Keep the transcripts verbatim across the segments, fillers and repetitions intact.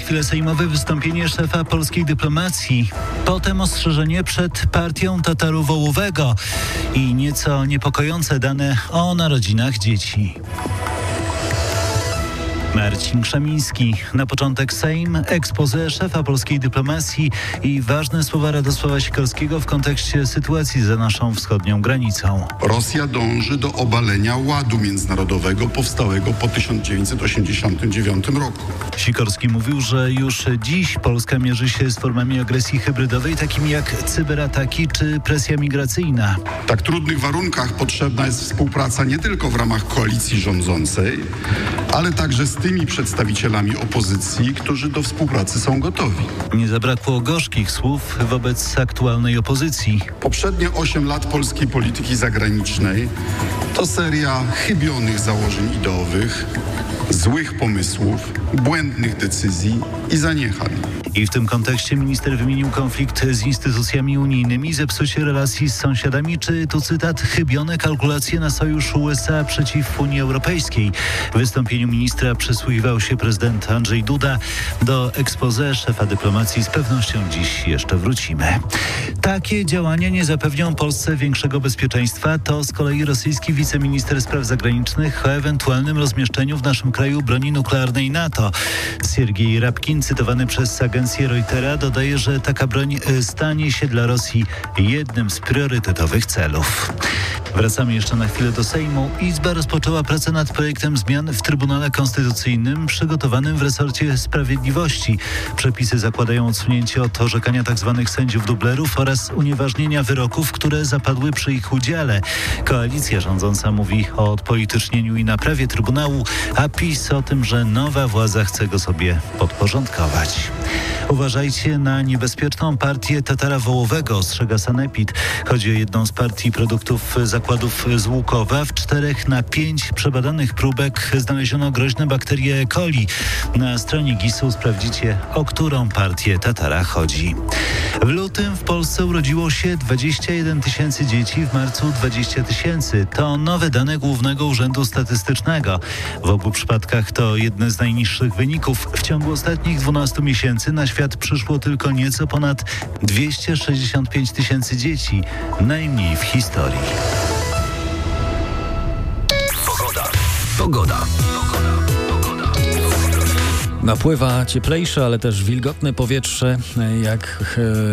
chwilę sejmowe wystąpienie szefa polskiej dyplomacji. Potem ostrzeżenie przed partią Tataru Wołowego i nieco niepokojące dane o narodzinach dzieci. Marcin Krzemiński. Na początek Sejm, expose szefa polskiej dyplomacji i ważne słowa Radosława Sikorskiego w kontekście sytuacji za naszą wschodnią granicą. Rosja dąży do obalenia ładu międzynarodowego powstałego po tysiąc dziewięćset osiemdziesiątym dziewiątym roku. Sikorski mówił, że już dziś Polska mierzy się z formami agresji hybrydowej, takimi jak cyberataki czy presja migracyjna. W tak trudnych warunkach potrzebna jest współpraca nie tylko w ramach koalicji rządzącej, ale także z tymi przedstawicielami opozycji, którzy do współpracy są gotowi. Nie zabrakło gorzkich słów wobec aktualnej opozycji. Poprzednie osiem lat polskiej polityki zagranicznej to seria chybionych założeń ideowych, złych pomysłów, błędnych decyzji i zaniechań. I w tym kontekście minister wymienił konflikt z instytucjami unijnymi, zepsucie relacji z sąsiadami, czy, tu cytat, chybione kalkulacje na sojusz U S A przeciw Unii Europejskiej. W wystąpieniu ministra przysłuchiwał się prezydent Andrzej Duda. Do expose szefa dyplomacji z pewnością dziś jeszcze wrócimy. Takie działania nie zapewnią Polsce większego bezpieczeństwa. To z kolei rosyjski wiceminister spraw zagranicznych o ewentualnym rozmieszczeniu w naszym kraju broni nuklearnej NATO. Siergiej Rabkin, cytowany przez agencję Reutera, dodaje, że taka broń stanie się dla Rosji jednym z priorytetowych celów. Wracamy jeszcze na chwilę do Sejmu. Izba rozpoczęła pracę nad projektem zmian w Trybunale Konstytucyjnym przygotowanym w resorcie Sprawiedliwości. Przepisy zakładają odsunięcie od orzekania tzw. sędziów dublerów oraz unieważnienia wyroków, które zapadły przy ich udziale. Koalicja rządząca mówi o odpolitycznieniu i naprawie Trybunału, a PiS o tym, że nowa władza chce go sobie podporządkować. Uważajcie na niebezpieczną partię Tatara Wołowego, ostrzega Sanepid. Chodzi o jedną z partii produktów zakładów z Łukowa. W czterech na pięć przebadanych próbek znaleziono groźne bakterie E. coli. Na stronie gisu sprawdzicie, o którą partię Tatara chodzi. W lutym w Polsce urodziło się dwadzieścia jeden tysięcy dzieci, w marcu dwadzieścia tysięcy. To nowe dane Głównego Urzędu Statystycznego. W obu przypadkach to jedne z najniższych wyników. W ciągu ostatnich dwunastu miesięcy na świat przyszło tylko nieco ponad dwieście sześćdziesiąt pięć tysięcy dzieci. Najmniej w historii. Pogoda. Pogoda. Napływa cieplejsze, ale też wilgotne powietrze, jak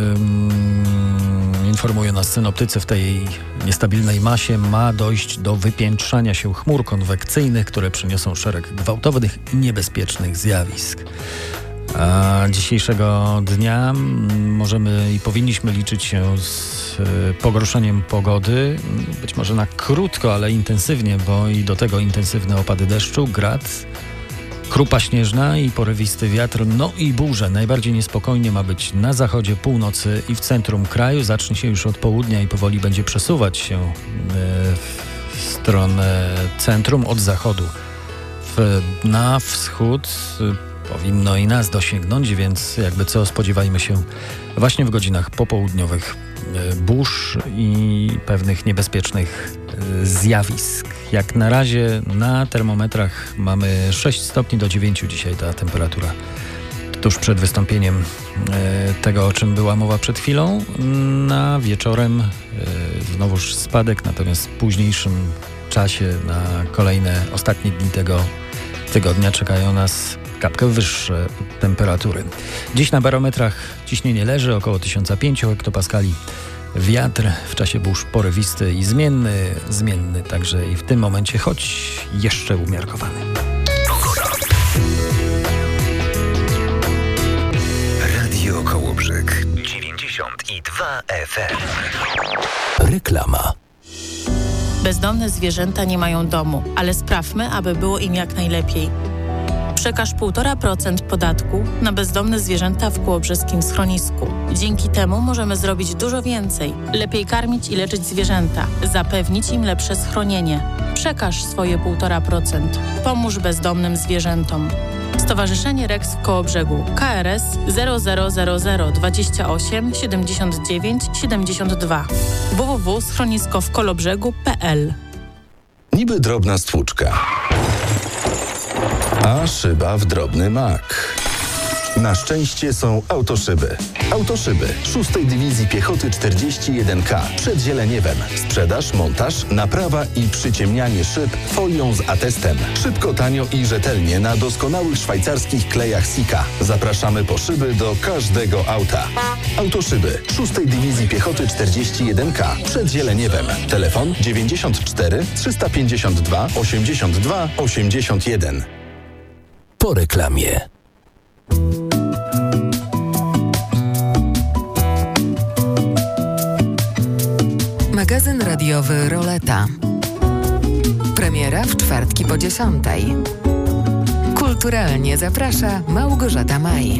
yy, informują nas synoptycy, w tej niestabilnej masie ma dojść do wypiętrzania się chmur konwekcyjnych, które przyniosą szereg gwałtownych i niebezpiecznych zjawisk. A dzisiejszego dnia możemy i powinniśmy liczyć się z pogorszeniem pogody, być może na krótko, ale intensywnie, bo i do tego intensywne opady deszczu, grad, krupa śnieżna i porywisty wiatr, no i burze. Najbardziej niespokojnie ma być na zachodzie, północy i w centrum kraju. Zacznie się już od południa i powoli będzie przesuwać się w stronę centrum od zachodu w, na wschód. Powinno i nas dosięgnąć, więc jakby co, spodziewajmy się właśnie w godzinach popołudniowych burz i pewnych niebezpiecznych zjawisk. Jak na razie na termometrach mamy sześć stopni do dziewięciu dzisiaj ta temperatura. Tuż przed wystąpieniem tego, o czym była mowa przed chwilą, na wieczorem znowuż spadek, natomiast w późniejszym czasie na kolejne ostatnie dni tego tygodnia czekają nas kapkę wyższe temperatury. Dziś na barometrach ciśnienie leży około tysiąc pięćset hektopaskali. Wiatr w czasie burz porywisty i zmienny, zmienny także i w tym momencie, choć jeszcze umiarkowany. Pogoda. Radio Kołobrzeg dziewięćdziesiąt dwa F M. Reklama. Bezdomne zwierzęta nie mają domu, ale sprawmy, aby było im jak najlepiej. Przekaż półtora procent podatku na bezdomne zwierzęta w kołobrzeskim schronisku. Dzięki temu możemy zrobić dużo więcej. Lepiej karmić i leczyć zwierzęta, zapewnić im lepsze schronienie. Przekaż swoje półtora procent. Pomóż bezdomnym zwierzętom. Stowarzyszenie Rex w Kołobrzegu. K R S zero zero zero zero dwadzieścia osiem siedemdziesiąt dziewięć siedemdziesiąt dwa. w w w kropka schronisko w kolobrzegu kropka p l. Niby drobna stłuczka, a szyba w drobny mak. Na szczęście są autoszyby. Autoszyby szóstej Dywizji Piechoty czterdzieści jeden K przed Zieleniewem. Sprzedaż, montaż, naprawa i przyciemnianie szyb folią z atestem. Szybko, tanio i rzetelnie na doskonałych szwajcarskich klejach Sika. Zapraszamy po szyby do każdego auta. Autoszyby szóstej Dywizji Piechoty czterdzieści jeden K przed Zieleniewem. Telefon dziewięćdziesiąt cztery trzysta pięćdziesiąt dwa osiemdziesiąt dwa osiemdziesiąt jeden. Po reklamie. Magazyn radiowy Roleta. Premiera w czwartki po dziesiątej. Kulturalnie zaprasza Małgorzata Maj.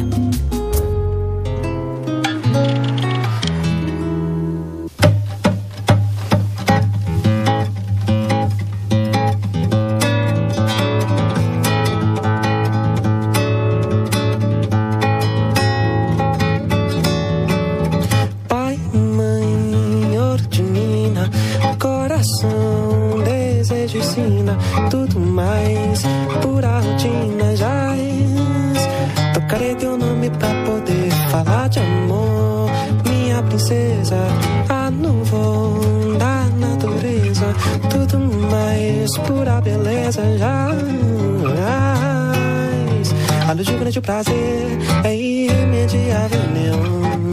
Tudo mais, pura rotina jaz. Tocarei teu nome pra poder falar de amor. Minha princesa, a nuvem da natureza. Tudo mais, pura beleza jaz. A luz de grande prazer é irremediável neon.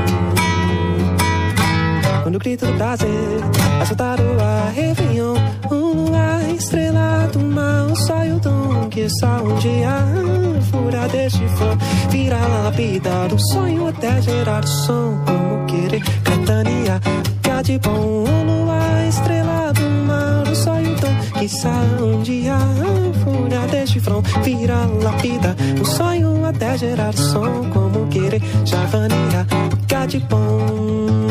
Quando o grito do prazer assaltar o ar, Réveillon. Uma estrela do mar, um sonho tão que só um dia fura deste flor, vira a lapidar um sonho até gerar som, como querer catania, que há de bom. Uma estrela do mar, um sonho tão que só um dia fura deste front, vira a lapida, um sonho até gerar som, como querer javania, que há de bom.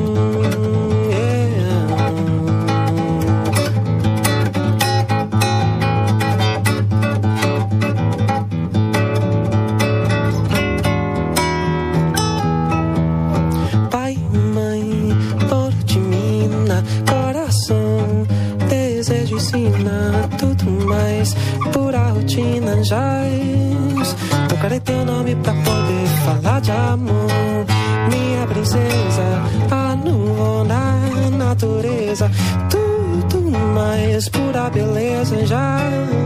Tudo mais, pura rotina jaz. Tocarei teu nome pra poder falar de amor. Minha princesa, a nuvem da natureza. Tudo mais, pura beleza jaz.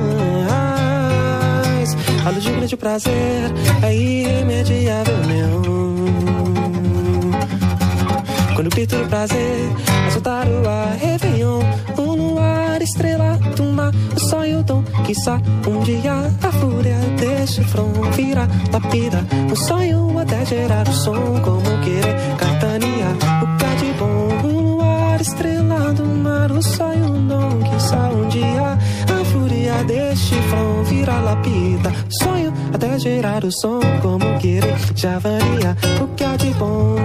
A luz de grande prazer é irremediável neon. Quando o grito do prazer assaltar o ar, Réveillon. Um luar, estrela do mar, o sonho tão quiçá um dia a fúria deste front vira lapida, um sonho até gerar o som, como querer catania, o que há de bom. Um luar, estrela do mar, o sonho não quiçá um dia a fúria deste front vira lapida, sonho até gerar o som, como querer javaria, o que há de bom.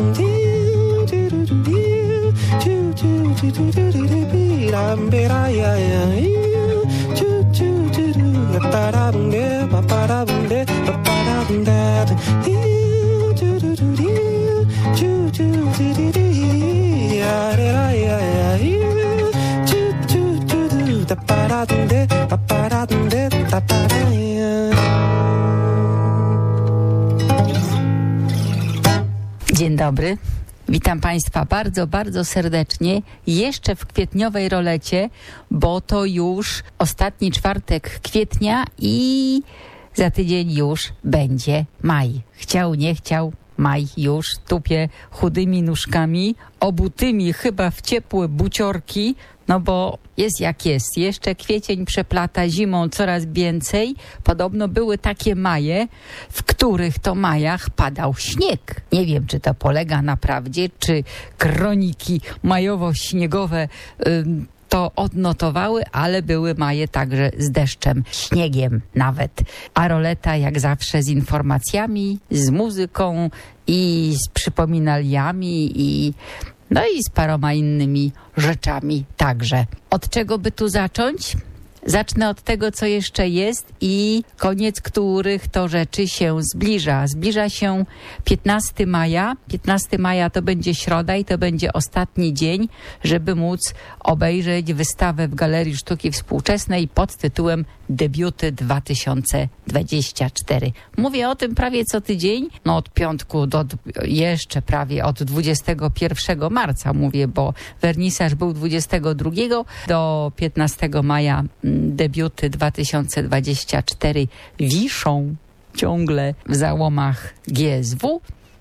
Dzień dobry. Witam Państwa bardzo, bardzo serdecznie. Jeszcze w kwietniowej rolecie, bo to już ostatni czwartek kwietnia i za tydzień już będzie maj. Chciał, nie chciał, maj już tupie chudymi nóżkami, obutymi chyba w ciepłe buciorki, no bo jest jak jest. Jeszcze kwiecień przeplata zimą coraz więcej. Podobno były takie maje, w których to majach padał śnieg. Nie wiem, czy to polega na prawdzie, czy kroniki majowo-śniegowe y, to odnotowały, ale były maje także z deszczem, śniegiem nawet. A roleta jak zawsze z informacjami, z muzyką i z przypominaliami i no i z paroma innymi rzeczami także. Od czego by tu zacząć? Zacznę od tego, co jeszcze jest i koniec których to rzeczy się zbliża. Zbliża się piętnastego maja. piętnastego maja to będzie środa i to będzie ostatni dzień, żeby móc obejrzeć wystawę w Galerii Sztuki Współczesnej pod tytułem Debiuty dwa tysiące dwadzieścia cztery. Mówię o tym prawie co tydzień, no od piątku do jeszcze prawie od dwudziestego pierwszego marca mówię, bo wernisaż był dwudziestego drugiego do piętnastego maja. Debiuty dwa tysiące dwadzieścia cztery wiszą ciągle w załomach G S W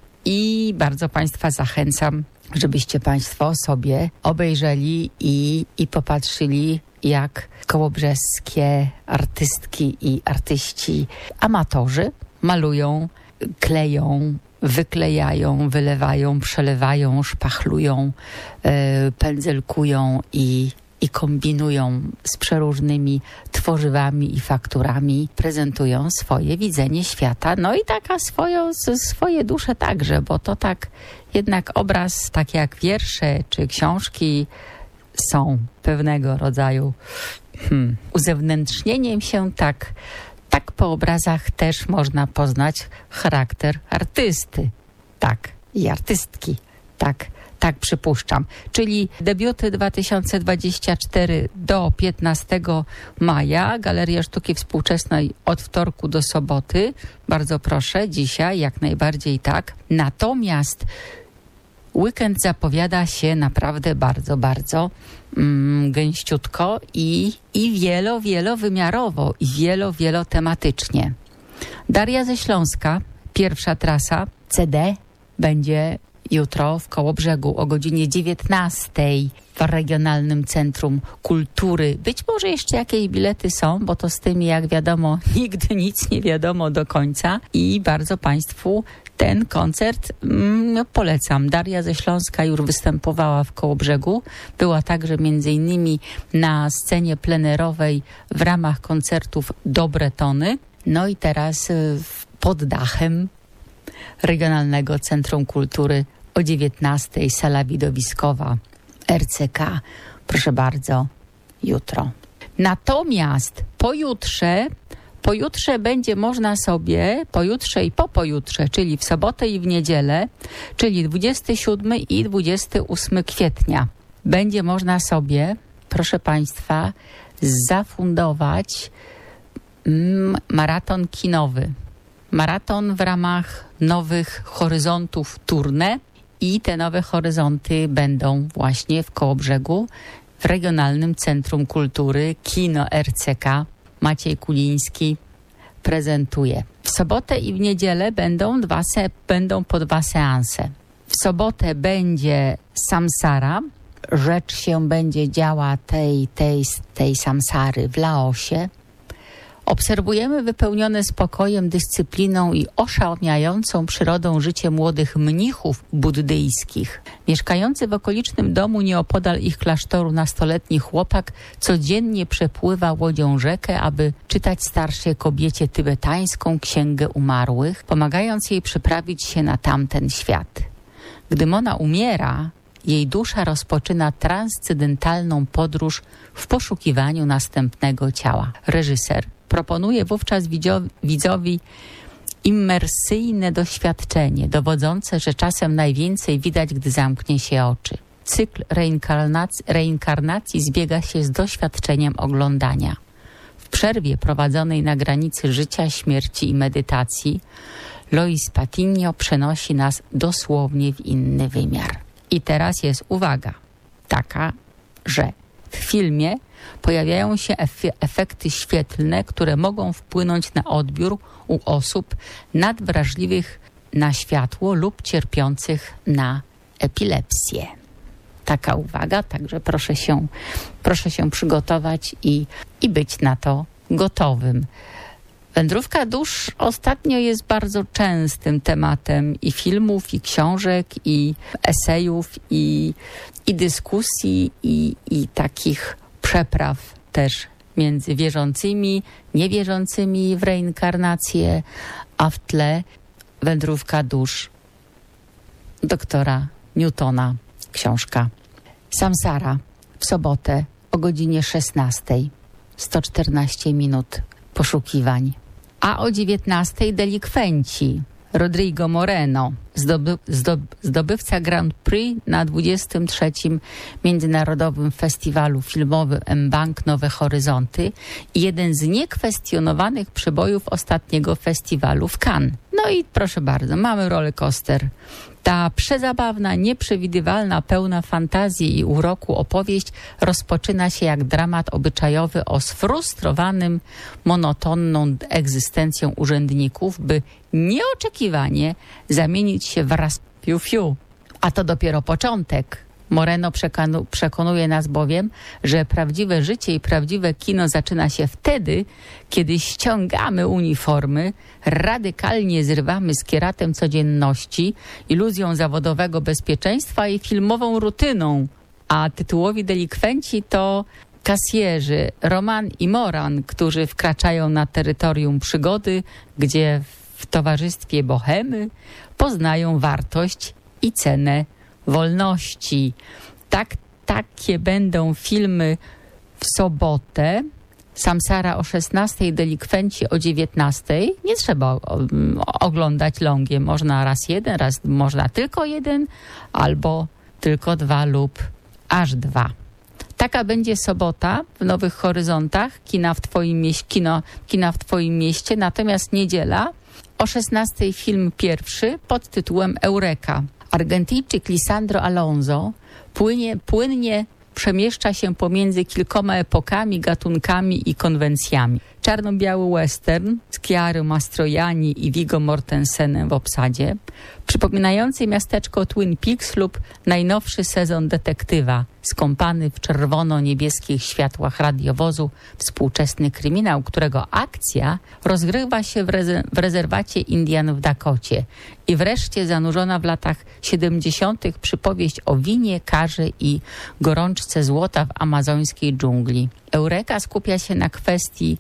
i bardzo Państwa zachęcam, żebyście Państwo sobie obejrzeli i, i popatrzyli, jak kołobrzeskie artystki i artyści amatorzy malują, kleją, wyklejają, wylewają, przelewają, szpachlują, yy, pędzelkują i, i kombinują z przeróżnymi tworzywami i fakturami, prezentują swoje widzenie świata, no i taka swoją, swoje dusze także, bo to tak jednak obraz, tak jak wiersze czy książki, są pewnego rodzaju hmm, uzewnętrznieniem się, tak, tak po obrazach też można poznać charakter artysty, tak, i artystki, tak, tak przypuszczam. Czyli debiuty dwa tysiące dwadzieścia cztery do piętnastego maja, Galeria Sztuki Współczesnej od wtorku do soboty. Bardzo proszę, dzisiaj jak najbardziej tak. Natomiast weekend zapowiada się naprawdę bardzo, bardzo mm, gęściutko i, i wielo, wielowymiarowo i wielo, wielotematycznie. Daria ze Śląska, pierwsza trasa C D będzie jutro w Kołobrzegu o godzinie dziewiętnastej w Regionalnym Centrum Kultury. Być może jeszcze jakieś bilety są, bo to z tymi, jak wiadomo, nigdy nic nie wiadomo do końca i bardzo Państwu ten koncert mm, polecam. Daria ze Śląska już występowała w Kołobrzegu. Była także między innymi na scenie plenerowej w ramach koncertów Dobre Tony. No i teraz y, pod dachem Regionalnego Centrum Kultury o dziewiętnastej sala widowiskowa R C K. Proszę bardzo, jutro. Natomiast pojutrze Pojutrze będzie można sobie, pojutrze i po pojutrze, czyli w sobotę i w niedzielę, czyli dwudziestego siódmego i dwudziestego ósmego kwietnia, będzie można sobie, proszę Państwa, zafundować mm, maraton kinowy. Maraton w ramach Nowych Horyzontów Tournée i te Nowe Horyzonty będą właśnie w Kołobrzegu, w Regionalnym Centrum Kultury Kino R C K. Maciej Kuliński prezentuje. W sobotę i w niedzielę będą, dwa se, będą po dwa seanse. W sobotę będzie Samsara. Rzecz się będzie działa tej, tej, tej samsary w Laosie. Obserwujemy wypełnione spokojem, dyscypliną i oszałamiającą przyrodą życie młodych mnichów buddyjskich. Mieszkający w okolicznym domu nieopodal ich klasztoru nastoletni chłopak codziennie przepływa łodzią rzekę, aby czytać starszej kobiecie tybetańską księgę umarłych, pomagając jej przyprawić się na tamten świat. Gdy Mona umiera, jej dusza rozpoczyna transcendentalną podróż w poszukiwaniu następnego ciała. Reżyser proponuje wówczas widzowi immersyjne doświadczenie, dowodzące, że czasem najwięcej widać, gdy zamknie się oczy. Cykl reinkarnacji, reinkarnacji zbiega się z doświadczeniem oglądania. W przerwie prowadzonej na granicy życia, śmierci i medytacji Lois Patinio przenosi nas dosłownie w inny wymiar. I teraz jest uwaga taka, że w filmie pojawiają się ef- efekty świetlne, które mogą wpłynąć na odbiór u osób nadwrażliwych na światło lub cierpiących na epilepsję. Taka uwaga, także proszę się, proszę się przygotować i, i być na to gotowym. Wędrówka dusz ostatnio jest bardzo częstym tematem i filmów, i książek, i esejów, i, i dyskusji, i, i takich przepraw też między wierzącymi, niewierzącymi w reinkarnację, a w tle wędrówka dusz doktora Newtona, książka. Samsara w sobotę o godzinie szesnastej. sto czternaście minut poszukiwań. A o dziewiętnastej delikwenci. Rodrigo Moreno, zdoby, zdob, zdobywca Grand Prix na dwudziestym trzecim Międzynarodowym Festiwalu Filmowym M-Bank Nowe Horyzonty i jeden z niekwestionowanych przybojów ostatniego festiwalu w Cannes. No i proszę bardzo, mamy rollercoaster. Ta przezabawna, nieprzewidywalna, pełna fantazji i uroku opowieść rozpoczyna się jak dramat obyczajowy o sfrustrowanym, monotonną egzystencją urzędników, by nieoczekiwanie zamienić się w raz fiu-fiu. A to dopiero początek. Moreno przekonu, przekonuje nas bowiem, że prawdziwe życie i prawdziwe kino zaczyna się wtedy, kiedy ściągamy uniformy, radykalnie zrywamy z kieratem codzienności, iluzją zawodowego bezpieczeństwa i filmową rutyną. A tytułowi delikwenci to kasjerzy Roman i Moran, którzy wkraczają na terytorium przygody, gdzie w towarzystwie bohemy poznają wartość i cenę wolności. Tak, takie będą filmy w sobotę. Samsara o szesnastej, Delikwenci o dziewiętnastej. Nie trzeba o, o, oglądać longiem. Można raz jeden, raz można tylko jeden, albo tylko dwa lub aż dwa. Taka będzie sobota w Nowych Horyzontach, kina w twoim mieście, kino, kina w twoim mieście. Natomiast niedziela o szesnastej film pierwszy pod tytułem Eureka. Argentyńczyk Lisandro Alonso płynie, płynnie przemieszcza się pomiędzy kilkoma epokami, gatunkami i konwencjami. Czarno-biały western z Chiarą Mastroianni i Viggo Mortensenem w obsadzie, przypominający miasteczko Twin Peaks lub najnowszy sezon Detektywa, skąpany w czerwono-niebieskich światłach radiowozu, współczesny kryminał, którego akcja rozgrywa się w, reze- w rezerwacie Indian w Dakocie i wreszcie zanurzona w latach siedemdziesiątych przypowieść o winie, karze i gorączce złota w amazońskiej dżungli. Eureka skupia się na kwestii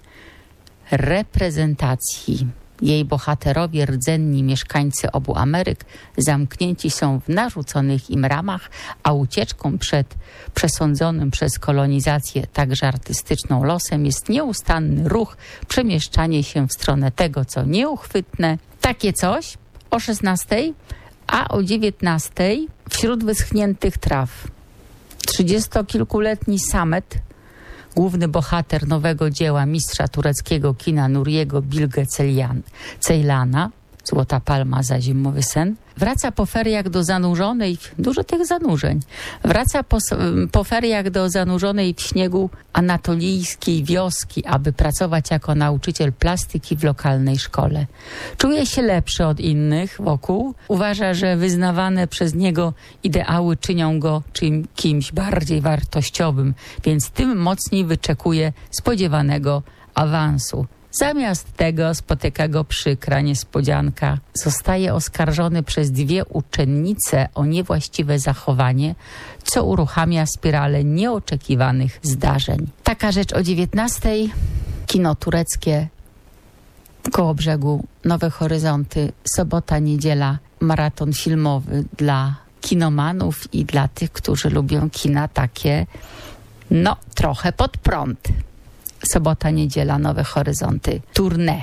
reprezentacji. Jej bohaterowie, rdzenni mieszkańcy obu Ameryk, zamknięci są w narzuconych im ramach, a ucieczką przed przesądzonym przez kolonizację także artystyczną losem jest nieustanny ruch, przemieszczanie się w stronę tego, co nieuchwytne. Takie coś o szesnastej, a o dziewiętnastej wśród wyschniętych traw. Trzydziestokilkuletni Samet, główny bohater nowego dzieła mistrza tureckiego kina Nuriego Bilge Ceylana, Złota Palma za Zimowy sen, wraca po feriach do zanurzonej, dużo tych zanurzeń, wraca po, po feriach do zanurzonej w śniegu anatolijskiej wioski, aby pracować jako nauczyciel plastyki w lokalnej szkole. Czuje się lepszy od innych wokół, uważa, że wyznawane przez niego ideały czynią go czym, kimś bardziej wartościowym, więc tym mocniej wyczekuje spodziewanego awansu. Zamiast tego spotyka go przykra niespodzianka. Zostaje oskarżony przez dwie uczennice o niewłaściwe zachowanie, co uruchamia spiralę nieoczekiwanych zdarzeń. Taka rzecz o dziewiętnastej. Kino tureckie w Kołobrzegu, Nowe Horyzonty, sobota, niedziela, maraton filmowy dla kinomanów i dla tych, którzy lubią kina takie, no, trochę pod prąd. Sobota, niedziela, Nowe Horyzonty, tournée.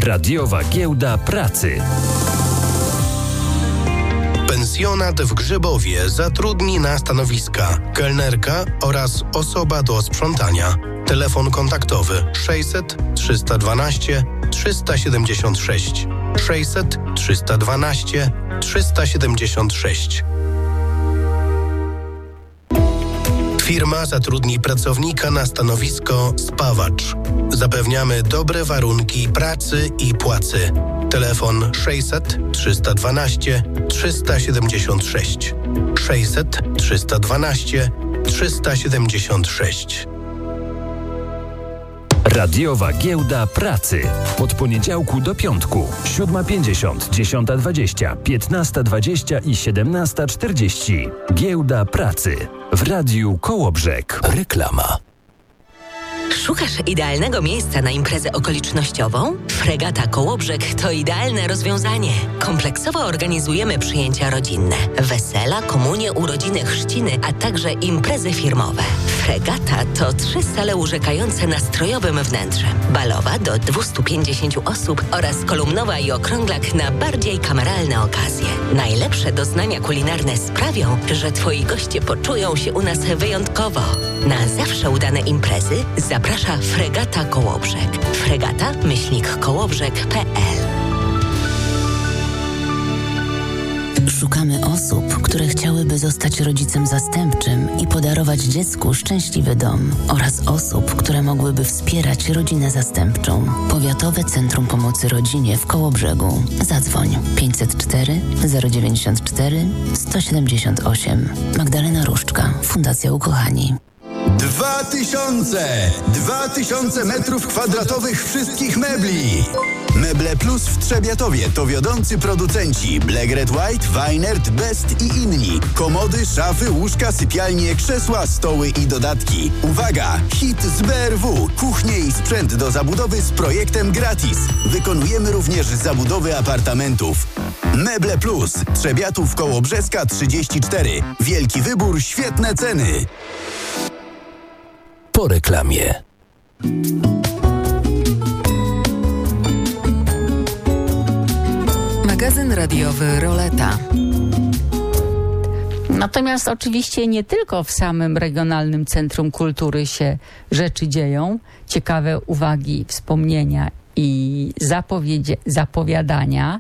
Radiowa Giełda Pracy. Pensjonat w Grzybowie zatrudni na stanowiska kelnerka oraz osoba do sprzątania. Telefon kontaktowy sześćset trzysta dwanaście trzysta siedemdziesiąt sześć sześćset trzysta dwanaście trzysta siedemdziesiąt sześć. Firma zatrudni pracownika na stanowisko spawacz. Zapewniamy dobre warunki pracy i płacy. Telefon sześćset trzysta dwanaście trzysta siedemdziesiąt sześć sześćset trzysta dwanaście trzysta siedemdziesiąt sześć. Radiowa Giełda Pracy. Od poniedziałku do piątku. siódma pięćdziesiąt, dziesiąta dwadzieścia, piętnasta dwadzieścia i siedemnasta czterdzieści. Giełda Pracy. W Radiu Kołobrzeg. Reklama. Szukasz idealnego miejsca na imprezę okolicznościową? Fregata Kołobrzeg to idealne rozwiązanie. Kompleksowo organizujemy przyjęcia rodzinne, wesela, komunie, urodziny, chrzciny, a także imprezy firmowe. Fregata to trzy sale urzekające nastrojowym wnętrzem. Balowa do dwieście pięćdziesiąt osób oraz kolumnowa i okrąglak na bardziej kameralne okazje. Najlepsze doznania kulinarne sprawią, że Twoi goście poczują się u nas wyjątkowo. Na zawsze udane imprezy zaprasza Fregata Kołobrzeg. Fregata myślnik kołobrzeg kropka p l. Szukamy osób, które chciałyby zostać rodzicem zastępczym i podarować dziecku szczęśliwy dom, oraz osób, które mogłyby wspierać rodzinę zastępczą. Powiatowe Centrum Pomocy Rodzinie w Kołobrzegu. Zadzwoń pięćset cztery zero dziewięćdziesiąt cztery sto siedemdziesiąt osiem. Magdalena Różczka, Fundacja Ukochani. Dwa tysiące! Dwa tysiące metrów kwadratowych wszystkich mebli! Meble Plus w Trzebiatowie to wiodący producenci Black White, Weinert, Best i inni. Komody, szafy, łóżka, sypialnie, krzesła, stoły i dodatki. Uwaga! Hit z B R W. Kuchnie i sprzęt do zabudowy z projektem gratis. Wykonujemy również zabudowy apartamentów. Meble Plus. Trzebiatów Kołobrzeska trzydzieści cztery. Wielki wybór, świetne ceny. Po reklamie. Magazyn radiowy Roleta. Natomiast oczywiście nie tylko w samym Regionalnym Centrum Kultury się rzeczy dzieją. Ciekawe uwagi, wspomnienia i zapowiedzi, zapowiadania,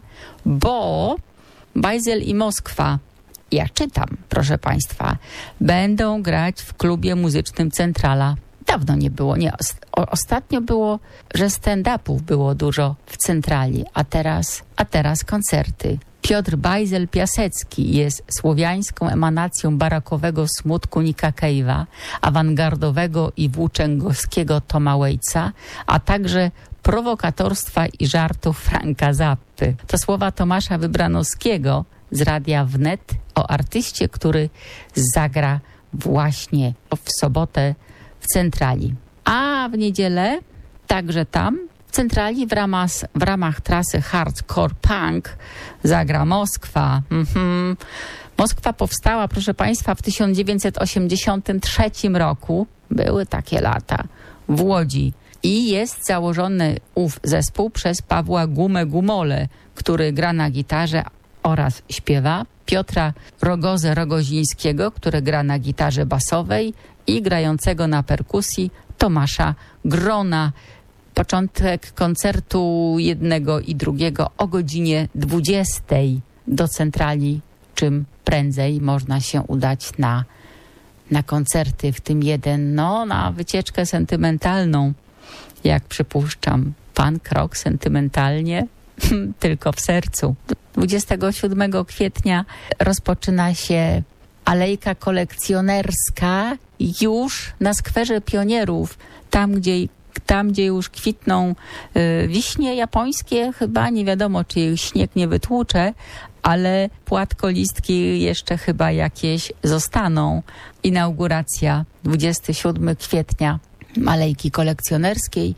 bo Bajzel i Moskwa, ja czytam, proszę Państwa, będą grać w klubie muzycznym Centrala. Dawno nie było, nie. O, ostatnio było, że stand-upów było dużo w Centrali, a teraz, a teraz koncerty. Piotr Bajzel-Piasecki jest słowiańską emanacją barakowego smutku Nicka Cave'a, awangardowego i włóczęgowskiego Toma Waitsa, a także prowokatorstwa i żartów Franka Zappy. To słowa Tomasza Wybranowskiego z Radia Wnet o artyście, który zagra właśnie w sobotę w Centrali. A w niedzielę także tam w Centrali w ramach, w ramach trasy Hardcore Punk zagra Moskwa. Mhm. Moskwa powstała, proszę Państwa, w tysiąc dziewięćset osiemdziesiątym trzecim roku. Były takie lata w Łodzi. I jest założony ów zespół przez Pawła Gumę-Gumole, który gra na gitarze oraz śpiewa, Piotra Rogozę-Rogozińskiego, który gra na gitarze basowej i grającego na perkusji Tomasza Grona. Początek koncertu jednego i drugiego o godzinie dwudziestej do Centrali. Czym prędzej można się udać na, na koncerty, w tym jeden, no na wycieczkę sentymentalną, jak przypuszczam. Punk rock sentymentalnie, tylko w sercu. dwudziestego siódmego kwietnia rozpoczyna się alejka kolekcjonerska już na skwerze Pionierów, tam gdzie, tam, gdzie już kwitną y, wiśnie japońskie, chyba nie wiadomo, czy ich śnieg nie wytłucze, ale płatkolistki jeszcze chyba jakieś zostaną. Inauguracja dwudziestego siódmego kwietnia alejki kolekcjonerskiej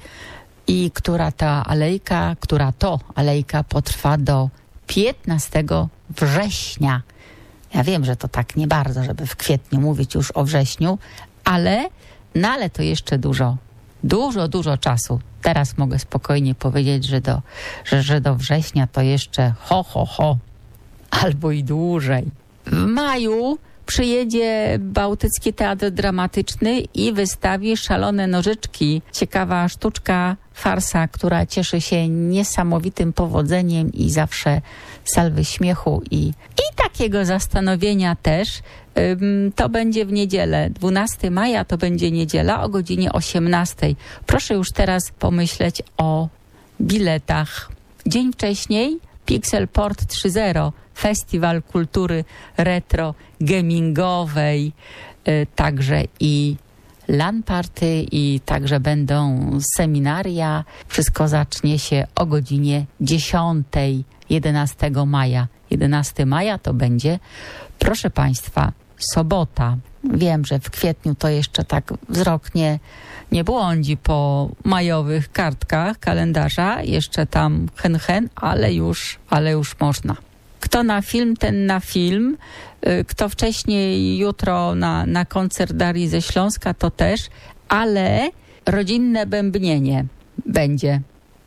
i która ta alejka, która to alejka potrwa do piętnastego września. Ja wiem, że to tak nie bardzo, żeby w kwietniu mówić już o wrześniu, ale, no ale to jeszcze dużo, dużo, dużo czasu. Teraz mogę spokojnie powiedzieć, że do, że, że do września to jeszcze ho, ho, ho, albo i dłużej. W maju przyjedzie Bałtycki Teatr Dramatyczny i wystawi Szalone Nożyczki. Ciekawa sztuczka, farsa, która cieszy się niesamowitym powodzeniem i zawsze salwy śmiechu i, i takiego zastanowienia też. Ym, to będzie w niedzielę. dwunastego maja to będzie niedziela o godzinie osiemnastej. Proszę już teraz pomyśleć o biletach. Dzień wcześniej Pixel Port trzy zero, Festiwal Kultury Retro Gamingowej, y, także i LAN party i także będą seminaria. Wszystko zacznie się o godzinie dziesiątej, jedenastego maja. jedenastego maja to będzie, proszę Państwa, sobota. Wiem, że w kwietniu to jeszcze tak wzrok nie, nie błądzi po majowych kartkach kalendarza. Jeszcze tam hen hen, ale już, ale już można. Kto na film, ten na film. Kto wcześniej, jutro na, na koncert Darii ze Śląska, to też. Ale rodzinne bębnienie będzie.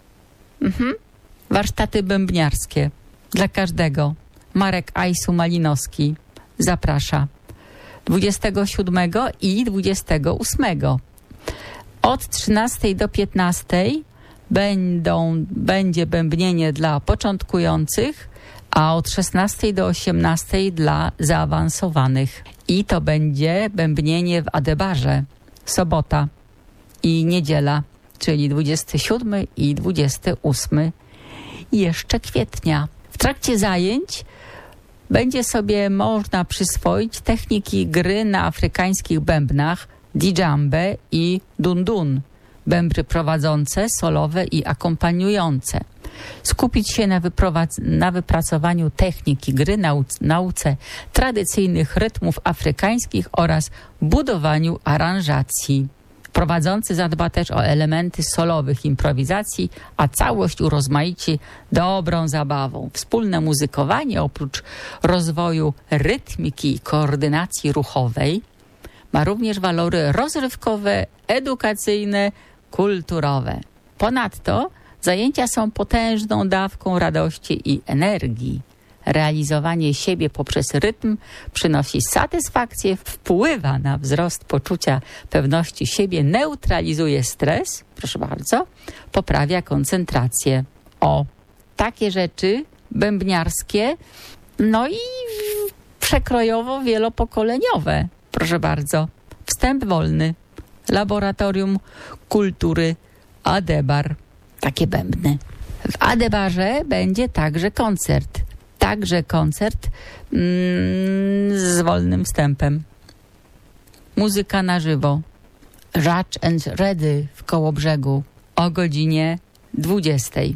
Mhm. Warsztaty bębniarskie dla każdego. Marek Ajsu Malinowski zaprasza. dwudziestego siódmego i dwudziestego ósmego. Od trzynastej do piętnastej będą, będzie bębnienie dla początkujących, a od szesnastej do osiemnastej dla zaawansowanych. I to będzie bębnienie w Adebarze. Sobota i niedziela, czyli dwudziestego siódmego i dwudziestego ósmego jeszcze kwietnia. W trakcie zajęć będzie sobie można przyswoić techniki gry na afrykańskich bębnach, didżambę i dundun, bębry prowadzące, solowe i akompaniujące. Skupić się na, wyprowadz- na wypracowaniu techniki gry, nau- nauce tradycyjnych rytmów afrykańskich oraz budowaniu aranżacji. Prowadzący zadba też o elementy solowych improwizacji, a całość urozmaici dobrą zabawą. Wspólne muzykowanie oprócz rozwoju rytmiki i koordynacji ruchowej ma również walory rozrywkowe, edukacyjne, kulturowe. Ponadto zajęcia są potężną dawką radości i energii. Realizowanie siebie poprzez rytm przynosi satysfakcję, wpływa na wzrost poczucia pewności siebie, neutralizuje stres, proszę bardzo, poprawia koncentrację. O, takie rzeczy bębniarskie, no i przekrojowo wielopokoleniowe, proszę bardzo. Wstęp wolny. Laboratorium Kultury Adebar. Takie bębny. W Adebarze będzie także koncert. Także koncert mm, z wolnym wstępem. Muzyka na żywo. Ratch and Ready w Kołobrzegu o godzinie dwudziestej.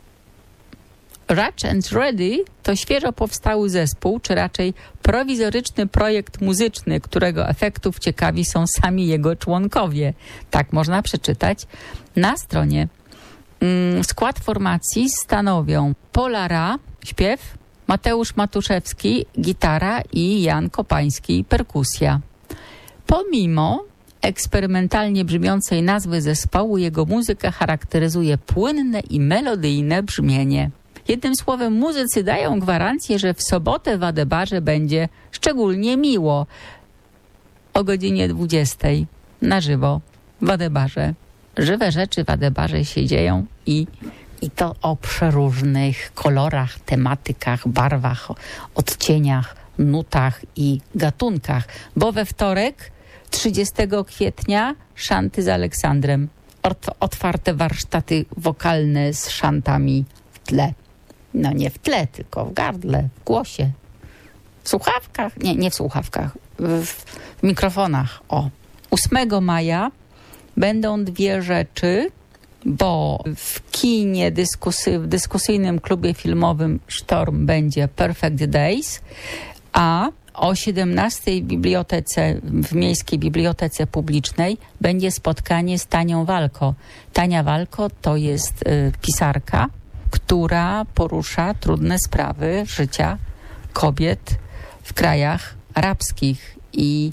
Ratch and Ready to świeżo powstały zespół, czy raczej prowizoryczny projekt muzyczny, którego efektów ciekawi są sami jego członkowie. Tak można przeczytać na stronie. Mm, skład formacji stanowią Polara, śpiew, Mateusz Matuszewski, gitara i Jan Kopański, perkusja. Pomimo eksperymentalnie brzmiącej nazwy zespołu, jego muzykę charakteryzuje płynne i melodyjne brzmienie. Jednym słowem, muzycy dają gwarancję, że w sobotę w Adebarze będzie szczególnie miło. O godzinie dwudziestej na żywo w Adebarze. Żywe rzeczy w Adebarze się dzieją i I to o przeróżnych kolorach, tematykach, barwach, odcieniach, nutach i gatunkach. Bo we wtorek, trzydziestego kwietnia, szanty z Aleksandrem. Ot- otwarte warsztaty wokalne z szantami w tle. No nie w tle, tylko w gardle, w głosie. W słuchawkach? Nie, nie w słuchawkach. W, w mikrofonach. O. ósmego maja będą dwie rzeczy, bo w kinie dyskusy, w dyskusyjnym klubie filmowym Sztorm będzie Perfect Days, a o siedemnastej w bibliotece, w Miejskiej Bibliotece Publicznej będzie spotkanie z Tanią Walko. Tania Walko to jest y, pisarka, która porusza trudne sprawy życia kobiet w krajach arabskich i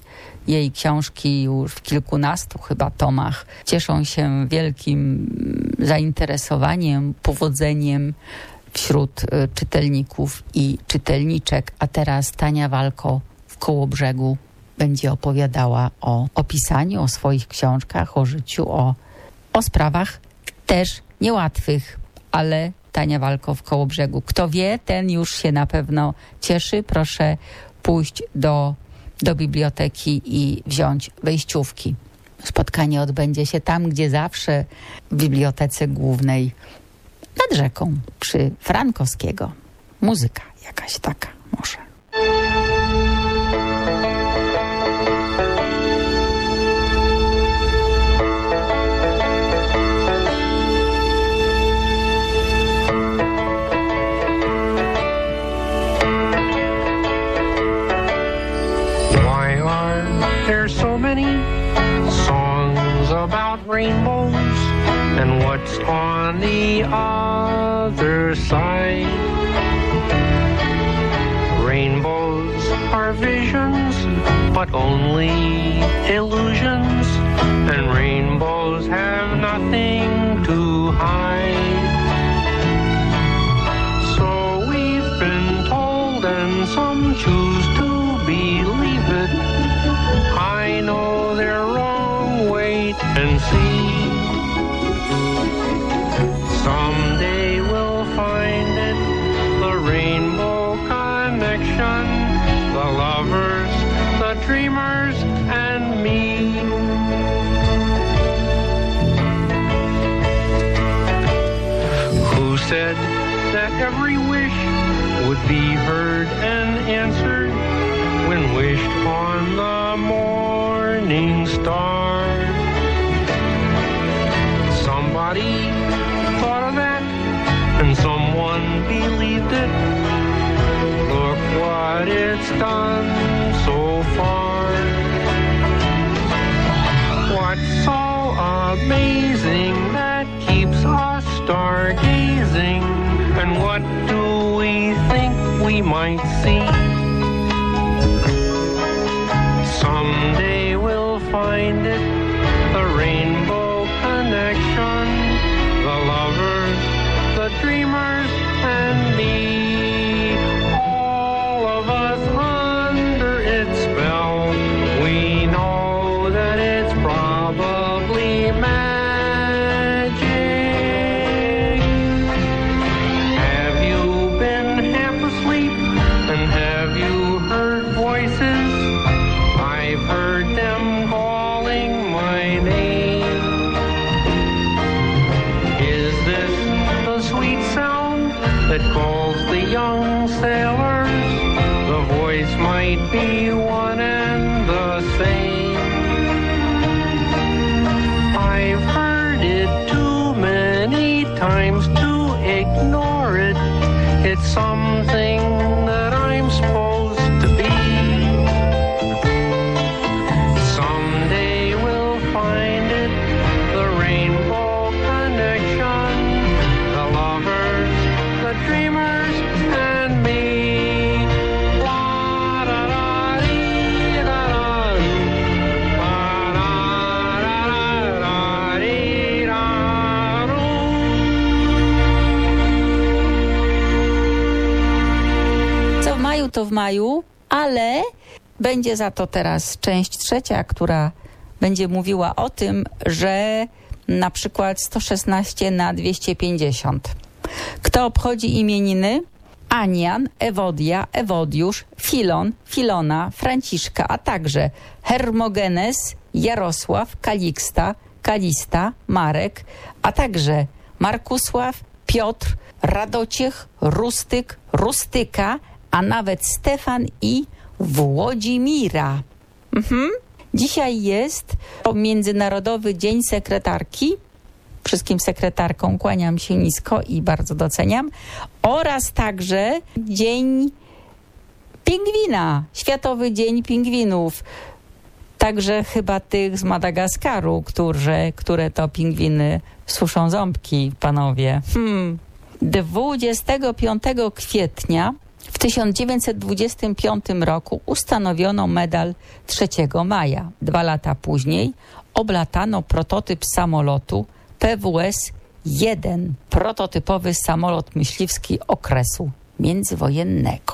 Jej książki już w kilkunastu chyba tomach cieszą się wielkim zainteresowaniem, powodzeniem wśród czytelników i czytelniczek. A teraz Tania Walko w Kołobrzegu będzie opowiadała o, o pisaniu, o swoich książkach, o życiu, o, o sprawach też niełatwych, ale Tania Walko w Kołobrzegu. Kto wie, ten już się na pewno cieszy. Proszę pójść do, do biblioteki i wziąć wejściówki. Spotkanie odbędzie się tam, gdzie zawsze, w Bibliotece Głównej nad rzeką, przy Frankowskiego. Muzyka jakaś taka może. There's so many songs about rainbows and what's on the other side. Rainbows are visions, but only illusions, and rainbows have nothing to hide. So we've been told, and some choose to believe it. I know they're wrong, wait and see. Someday we'll find it, the rainbow connection, the lovers, the dreamers, and me. Who said that every wish would be heard and answered when wished on the morning star? Somebody thought of that and someone believed it. Look what it's done so far. What's so amazing that keeps us stargazing? And what do we think we might see? Someday we'll find it, the rainbow connection, the lovers, the dreamers, and me. All of us under its spell, we know that it's probably magic. Have you been half asleep, and have you heard voices? I've heard them calling my name. Is this the sweet sound that calls the young sailors? The voice might be one and the same. I've heard it too many times to ignore it. It's something that I'm supposed to be. To w maju, ale będzie za to teraz część trzecia, która będzie mówiła o tym, że na przykład sto szesnaście na dwieście pięćdziesiąt. Kto obchodzi imieniny? Anian, Ewodia, Ewodiusz, Filon, Filona, Franciszka, a także Hermogenes, Jarosław, Kaliksta, Kalista, Marek, a także Markusław, Piotr, Radociech, Rustyk, Rustyka, a nawet Stefan i Włodzimira. Mhm. Dzisiaj jest Międzynarodowy Dzień Sekretarki. Wszystkim sekretarkom kłaniam się nisko i bardzo doceniam. Oraz także Dzień Pingwina, Światowy Dzień Pingwinów. Także chyba tych z Madagaskaru, które, które to pingwiny suszą ząbki, panowie. Hmm. dwudziestego piątego kwietnia W tysiąc dziewięćset dwudziestym piątym roku ustanowiono medal trzeciego maja. Dwa lata później oblatano prototyp samolotu P W S jeden, prototypowy samolot myśliwski okresu międzywojennego.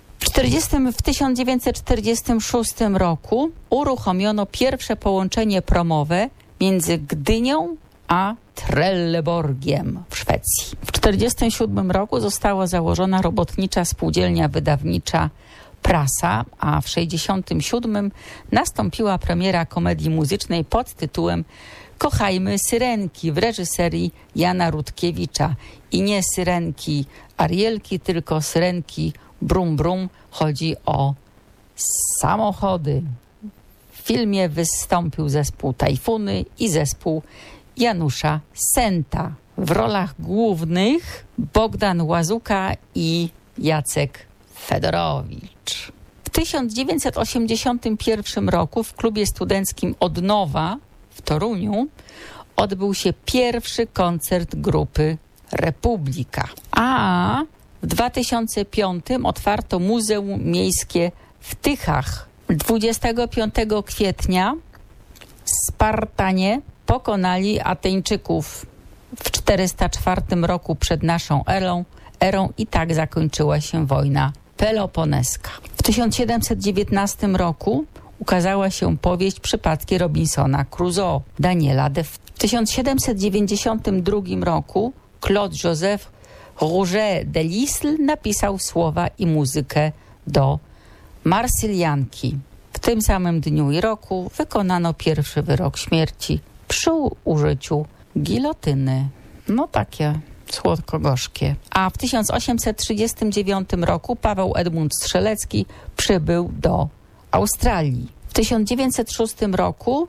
W tysiąc dziewięćset czterdziestym szóstym roku uruchomiono pierwsze połączenie promowe między Gdynią a Trelleborgiem w Szwecji. W tysiąc dziewięćset czterdziestym siódmym roku została założona robotnicza spółdzielnia wydawnicza Prasa, a w tysiąc dziewięćset sześćdziesiątym siódmym nastąpiła premiera komedii muzycznej pod tytułem Kochajmy Syrenki w reżyserii Jana Rutkiewicza. I nie Syrenki Arielki, tylko Syrenki Brum Brum. Chodzi o samochody. W filmie wystąpił zespół Tajfuny i zespół Janusza Senta. W rolach głównych Bogdan Łazuka i Jacek Fedorowicz. W tysiąc dziewięćset osiemdziesiątym pierwszym roku w klubie studenckim Odnowa w Toruniu odbył się pierwszy koncert grupy Republika. A w dwa tysiące piątym otwarto Muzeum Miejskie w Tychach. dwudziestego piątego kwietnia Spartanie pokonali Ateńczyków w czterysta czwartym roku przed naszą erą, erą i tak zakończyła się wojna peloponeska. W tysiąc siedemset dziewiętnastym roku ukazała się powieść Przypadki Robinsona Crusoe Daniela Defoe. W tysiąc siedemset dziewięćdziesiątym drugim roku Claude Joseph Rouget de Lisle napisał słowa i muzykę do Marsylianki. W tym samym dniu i roku wykonano pierwszy wyrok śmierci przy użyciu gilotyny. No takie słodko-gorzkie. A w tysiąc osiemset trzydziestym dziewiątym roku Paweł Edmund Strzelecki przybył do Australii. W tysiąc dziewięćset szóstym roku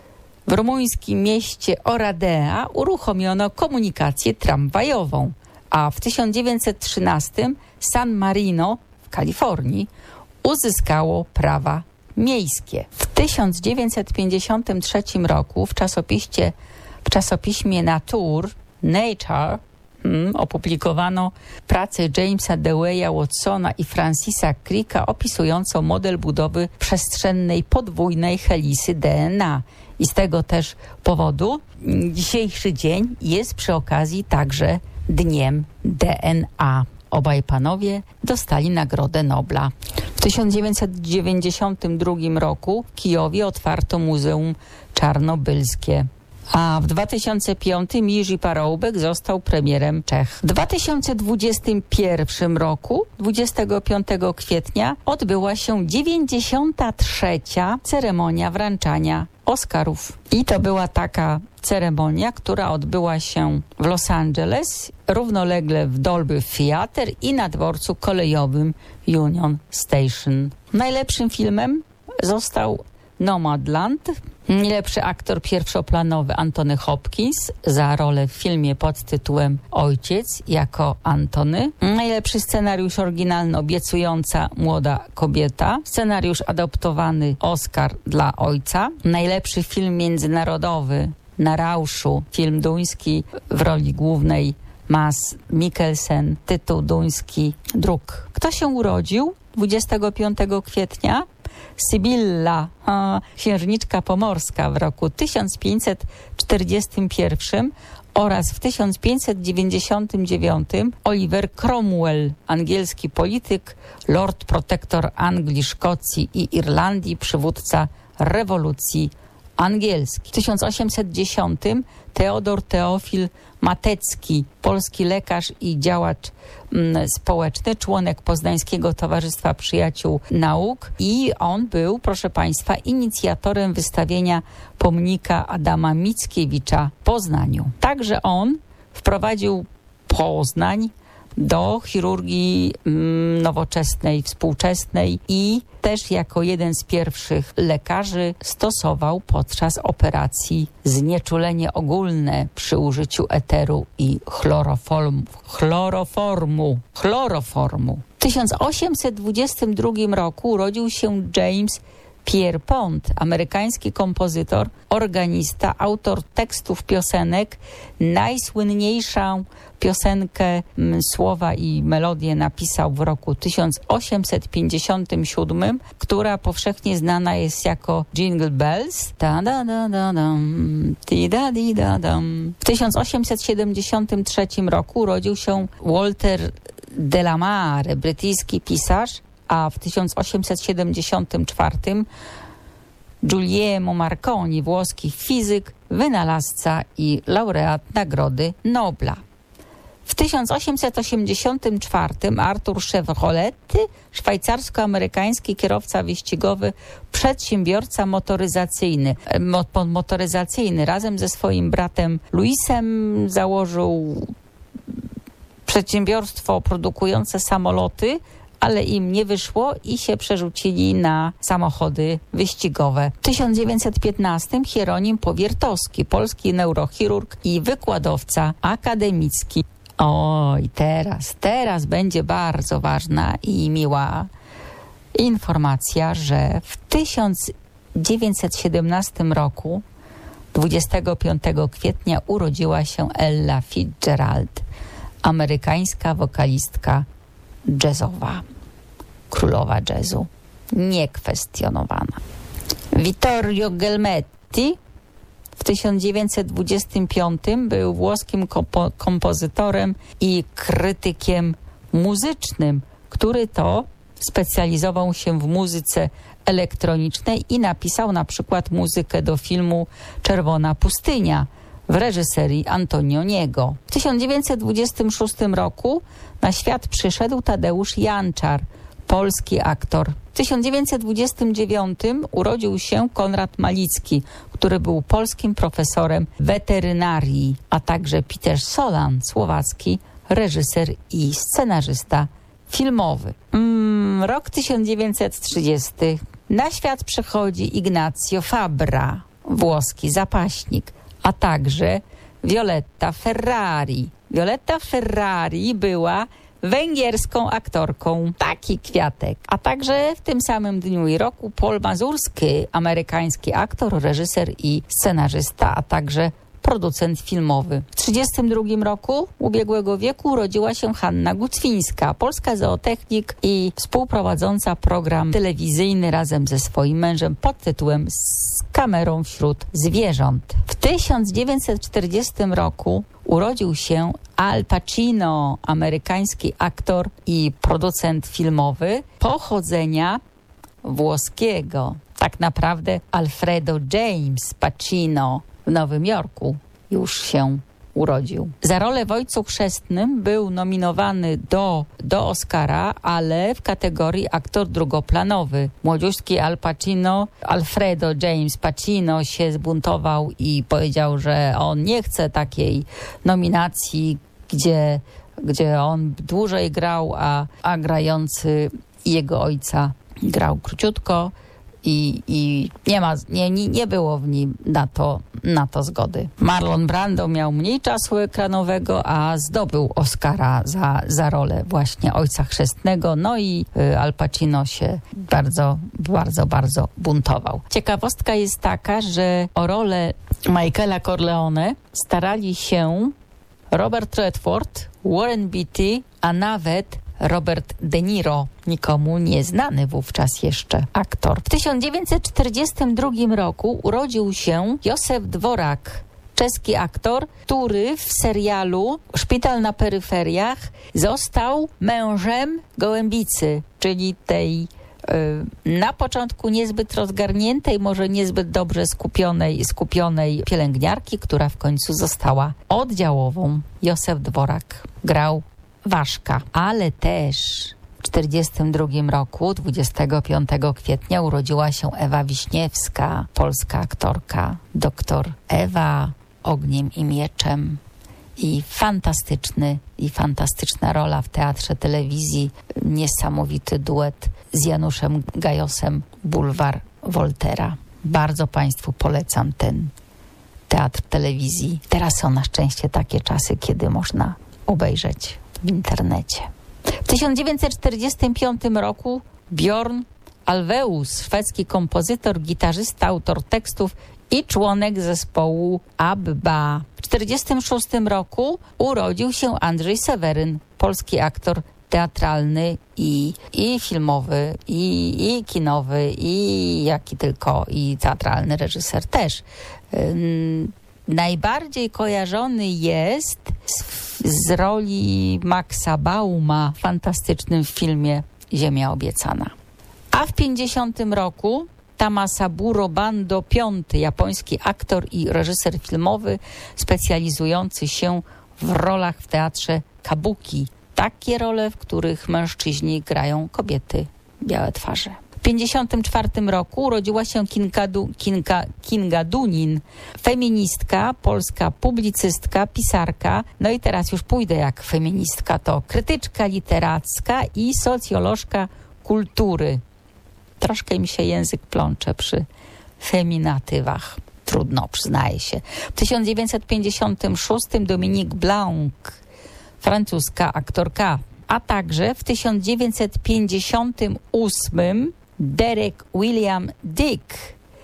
w rumuńskim mieście Oradea uruchomiono komunikację tramwajową, a w tysiąc dziewięćset trzynastym San Marino w Kalifornii uzyskało prawa miejskie. W tysiąc dziewięćset pięćdziesiątym trzecim roku w czasopiśmie, w czasopiśmie Nature, Nature hmm, opublikowano pracę Jamesa Dewey'a Watsona i Francisa Cricka opisującą model budowy przestrzennej podwójnej helisy D N A. I z tego też powodu dzisiejszy dzień jest przy okazji także Dniem D N A. Obaj panowie dostali Nagrodę Nobla. W tysiąc dziewięćset dziewięćdziesiątym drugim roku w Kijowie otwarto Muzeum Czarnobylskie. A w dwa tysiące piątym Jiří Paroubek został premierem Czech. W dwa tysiące dwudziestym pierwszym roku, dwudziestego piątego kwietnia, odbyła się dziewięćdziesiąta trzecia ceremonia wręczania Oscarów. I to była taka ceremonia, która odbyła się w Los Angeles, równolegle w Dolby Theatre i na dworcu kolejowym Union Station. Najlepszym filmem został Nomadland. Najlepszy aktor pierwszoplanowy Anthony Hopkins za rolę w filmie pod tytułem Ojciec jako Antony. Najlepszy scenariusz oryginalny Obiecująca młoda kobieta. Scenariusz adaptowany Oscar dla ojca. Najlepszy film międzynarodowy Na rauszu, film duński w roli głównej Mads Mikkelsen, tytuł duński Druk. Kto się urodził dwudziestego piątego kwietnia? Sybilla, a, księżniczka pomorska w roku tysiąc pięćset czterdziestym pierwszym oraz w tysiąc pięćset dziewięćdziesiątym dziewiątym Oliver Cromwell, angielski polityk, Lord Protektor Anglii, Szkocji i Irlandii, przywódca rewolucji angielskiej. W tysiąc osiemset dziesiątym Teodor Teofil Matecki, polski lekarz i działacz mm, społeczny, członek Poznańskiego Towarzystwa Przyjaciół Nauk i on był, proszę Państwa, inicjatorem wystawienia pomnika Adama Mickiewicza w Poznaniu. Także on wprowadził Poznań do chirurgii mm, nowoczesnej, współczesnej i też jako jeden z pierwszych lekarzy stosował podczas operacji znieczulenie ogólne przy użyciu eteru i chloroformu. Chloroformu. Chloroformu. W tysiąc osiemset dwudziestym drugim roku urodził się James Pierre Pont, amerykański kompozytor, organista, autor tekstów piosenek. Najsłynniejszą piosenkę m, słowa i melodię napisał w roku tysiąc osiemset pięćdziesiątym siódmym, która powszechnie znana jest jako Jingle Bells. Da, da, da, da, dam, di, da, di, da, dam. W tysiąc osiemset siedemdziesiątym trzecim roku urodził się Walter de la Mare, brytyjski pisarz, a w tysiąc osiemset siedemdziesiątym czwartym Guglielmo Marconi, włoski fizyk, wynalazca i laureat Nagrody Nobla. W tysiąc osiemset osiemdziesiątym czwartym Arthur Chevrolet, szwajcarsko-amerykański kierowca wyścigowy, przedsiębiorca motoryzacyjny. Mo- motoryzacyjny razem ze swoim bratem Luisem założył przedsiębiorstwo produkujące samoloty, ale im nie wyszło i się przerzucili na samochody wyścigowe. W tysiąc dziewięćset piętnastym Hieronim Powiertowski, polski neurochirurg i wykładowca akademicki. Oj, teraz, teraz będzie bardzo ważna i miła informacja, że w tysiąc dziewięćset siedemnastym roku, dwudziestego piątego kwietnia, urodziła się Ella Fitzgerald, amerykańska wokalistka jazzowa, królowa jazzu, niekwestionowana. Vittorio Gelmetti w tysiąc dziewięćset dwudziestym piątym był włoskim kompo- kompozytorem i krytykiem muzycznym, który to specjalizował się w muzyce elektronicznej i napisał na przykład muzykę do filmu Czerwona pustynia w reżyserii Antonioniego. W tysiąc dziewięćset dwudziestym szóstym roku na świat przyszedł Tadeusz Janczar, polski aktor. W tysiąc dziewięćset dwudziestym dziewiątym urodził się Konrad Malicki, który był polskim profesorem weterynarii, a także Peter Solan, słowacki reżyser i scenarzysta filmowy. Mm, rok tysiąc dziewięćset trzydziesty. Na świat przychodzi Ignazio Fabra, włoski zapaśnik, a także Violetta Ferrari. Violetta Ferrari była węgierską aktorką. Taki kwiatek. A także w tym samym dniu i roku Paul Mazurski, amerykański aktor, reżyser i scenarzysta, a także producent filmowy. W trzydziestym drugim roku ubiegłego wieku urodziła się Hanna Gucwińska, polska zootechnik i współprowadząca program telewizyjny razem ze swoim mężem pod tytułem Z kamerą wśród zwierząt. W tysiąc dziewięćset czterdziestym roku urodził się Al Pacino, amerykański aktor i producent filmowy pochodzenia włoskiego. Tak naprawdę Alfredo James Pacino w Nowym Jorku już się urodził. Za rolę w Ojcu Chrzestnym był nominowany do, do Oscara, ale w kategorii aktor drugoplanowy. Młodziutki Al Pacino, Alfredo James Pacino się zbuntował i powiedział, że on nie chce takiej nominacji, gdzie, gdzie on dłużej grał, a, a grający jego ojca grał króciutko. I, i nie, ma, nie, nie było w nim na to, na to zgody. Marlon Brando miał mniej czasu ekranowego, a zdobył Oscara za, za rolę właśnie Ojca Chrzestnego. No i y, Al Pacino się bardzo, bardzo, bardzo buntował. Ciekawostka jest taka, że o rolę Michaela Corleone starali się Robert Redford, Warren Beatty, a nawet Robert De Niro, nikomu nieznany wówczas jeszcze aktor. W tysiąc dziewięćset czterdziestym drugim roku urodził się Józef Dworak, czeski aktor, który w serialu Szpital na peryferiach został mężem Gołębicy, czyli tej yy, na początku niezbyt rozgarniętej, może niezbyt dobrze skupionej, skupionej pielęgniarki, która w końcu została oddziałową. Józef Dworak grał Waszka, ale też w czterdziestym drugim roku, dwudziestego piątego kwietnia, urodziła się Ewa Wiśniewska, polska aktorka, doktor Ewa Ogniem i Mieczem. I fantastyczny, i fantastyczna rola w teatrze, telewizji, niesamowity duet z Januszem Gajosem, Bulwar Woltera. Bardzo Państwu polecam ten teatr telewizji. Teraz są na szczęście takie czasy, kiedy można obejrzeć w internecie. W tysiąc dziewięćset czterdziestym piątym roku Bjorn Alveus, szwedzki kompozytor, gitarzysta, autor tekstów i członek zespołu ABBA. W tysiąc dziewięćset czterdziestym szóstym roku urodził się Andrzej Seweryn, polski aktor teatralny i, i filmowy, i, i kinowy, i jaki tylko, i teatralny reżyser też. Ym, najbardziej kojarzony jest z, z roli Maxa Bauma w fantastycznym filmie Ziemia obiecana. A w pięćdziesiątym roku Tamasaburo Bando piąty, japoński aktor i reżyser filmowy specjalizujący się w rolach w teatrze kabuki. Takie role, w których mężczyźni grają kobiety, białe twarze. W pięćdziesiątym czwartym roku urodziła się Kinga, du, Kinga, Kinga Dunin, feministka, polska publicystka, pisarka. No i teraz już pójdę jak feministka, to krytyczka literacka i socjolożka kultury. Troszkę mi się język plącze przy feminatywach. Trudno, przyznaję się. W tysiąc dziewięćset pięćdziesiątym szóstym Dominique Blanc, francuska aktorka, a także w tysiąc dziewięćset pięćdziesiątym ósmym Derek William Dick,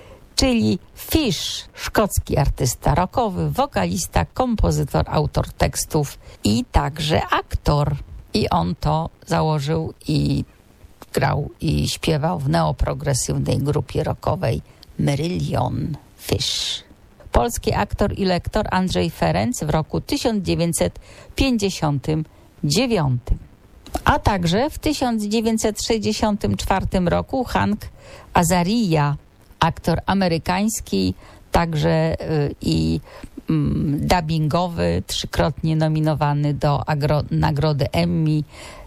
czyli Fish, szkocki artysta rockowy, wokalista, kompozytor, autor tekstów i także aktor. I on to założył i grał i śpiewał w neoprogresywnej grupie rockowej Marillion Fish. Polski aktor i lektor Andrzej Ferenc w roku tysiąc dziewięćset pięćdziesiątym dziewiątym. A także w tysiąc dziewięćset sześćdziesiątym czwartym roku Hank Azaria, aktor amerykański, także y, i y, dubbingowy, trzykrotnie nominowany do agro- nagrody Emmy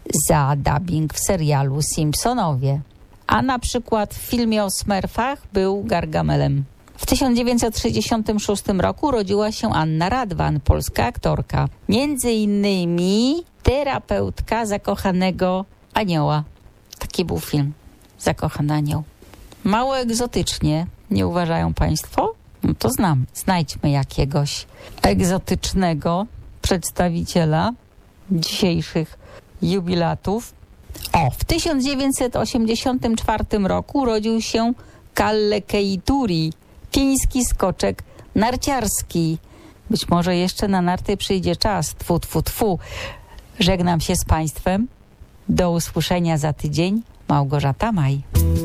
za dubbing w serialu Simpsonowie. A na przykład w filmie o Smurfach był Gargamelem. W tysiąc dziewięćset sześćdziesiątym szóstym roku urodziła się Anna Radwan, polska aktorka. Między innymi terapeutka zakochanego anioła. Taki był film. Zakochany anioł. Mało egzotycznie, nie uważają państwo? No to znam. Znajdźmy jakiegoś egzotycznego przedstawiciela dzisiejszych jubilatów. O, w tysiąc dziewięćset osiemdziesiątym czwartym roku urodził się Kalle Keituri, fiński skoczek narciarski. Być może jeszcze na narty przyjdzie czas. Tfu, tfu, tfu. Żegnam się z państwem. Do usłyszenia za tydzień. Małgorzata Maj.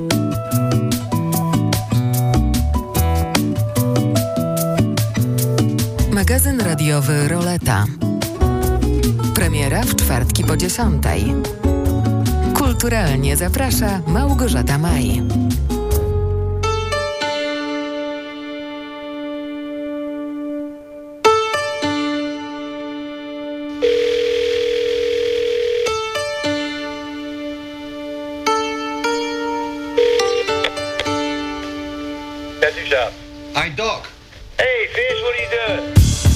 Magazyn radiowy Roleta. Premiera w czwartki po dziesiątej. Kulturalnie zaprasza Małgorzata Maj. Hi, Doc. Hey, Fish, what are you doing?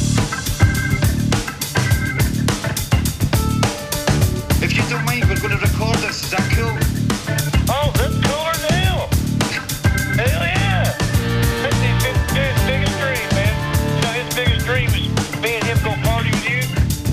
If you don't mind, we're going to record this. Is that cool? Oh, that's cooler now. Hell yeah. That's his, his biggest dream, man. You know, his biggest dream is me and him go party with you.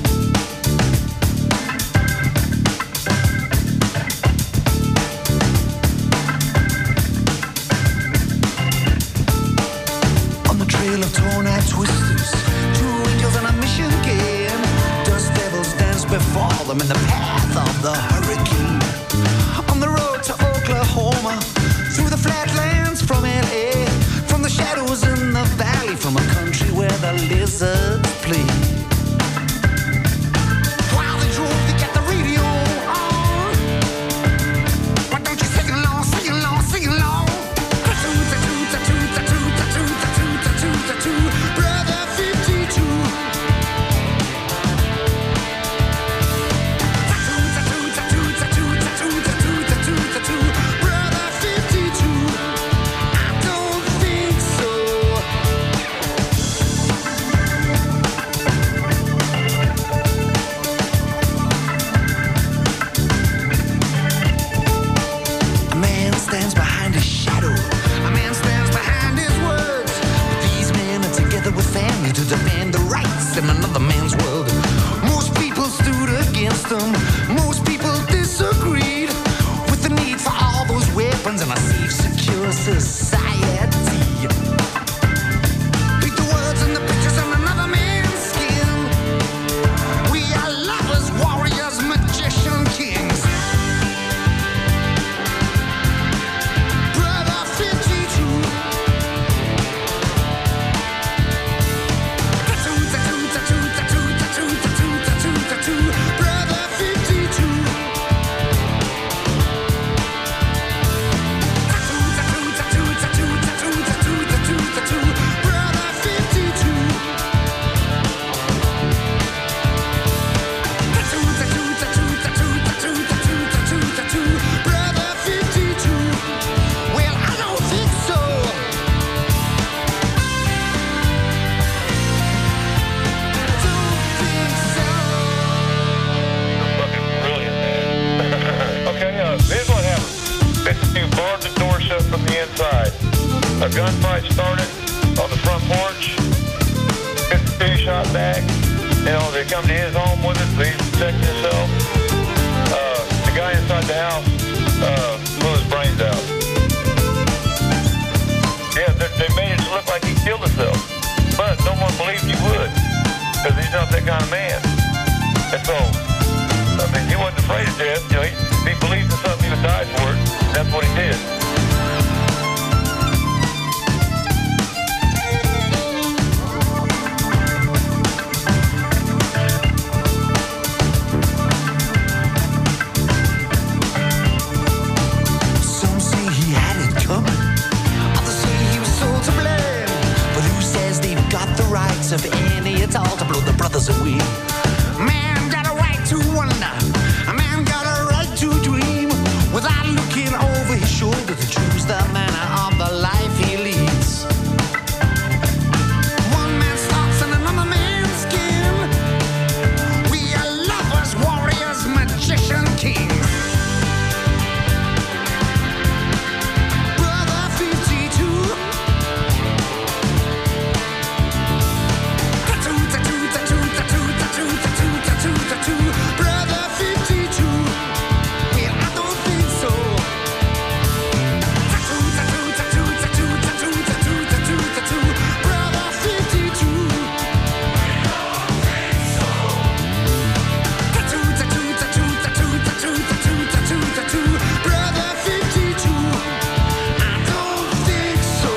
Trail of torn-eyed twisters, two angels on a mission game. Dust devils dance before them in the path of the hurricane. On the road to Oklahoma, through the flatlands from L A, from the shadows in the valley, from a country where the lizards play. While they drove, they got the radio on. Why don't you sing along, sing along, sing along? Brother fifty-two. Brother fifty-two. I don't think so. A man stands behind his shadow. A man stands behind his words. These men are together with family to defend the rights in another man's world. Most people stood against them. Most people disagreed with the need for all those weapons and a gunfight started on the front porch. fifty-two shot back. You know, they come to his home with it, so he's protecting himself. Uh, the guy inside the house uh, blew his brains out. Yeah, they, they made it look like he killed himself. But no one believed he would, because he's not that kind of man. And so, I mean, he wasn't afraid of death. You know, he, if he believed in something, he would die for it. That's what he did. Some say he had it coming. Others say he was so to blame. But who says they've got the rights of any at all to blow the brothers away? Man got a right to wonder. A man got a right to dream without looking over his shoulder to choose the manner of the life he leads. One man's thoughts and another man's skin. We are lovers, warriors, magician, kings. Brother fifty-two. Tattoo, tattoo, tattoo, tattoo, tattoo, tattoo, tattoo, tattoo. Brother fifty-two. Well, I don't think so. Tattoo, tattoo, tattoo, tattoo, tattoo, tattoo, tattoo, tattoo. Brother fifty-two. Tattoo, tattoo, tattoo, tattoo, tattoo, tattoo, tattoo, tattoo. Brother fifty-two. I don't think so.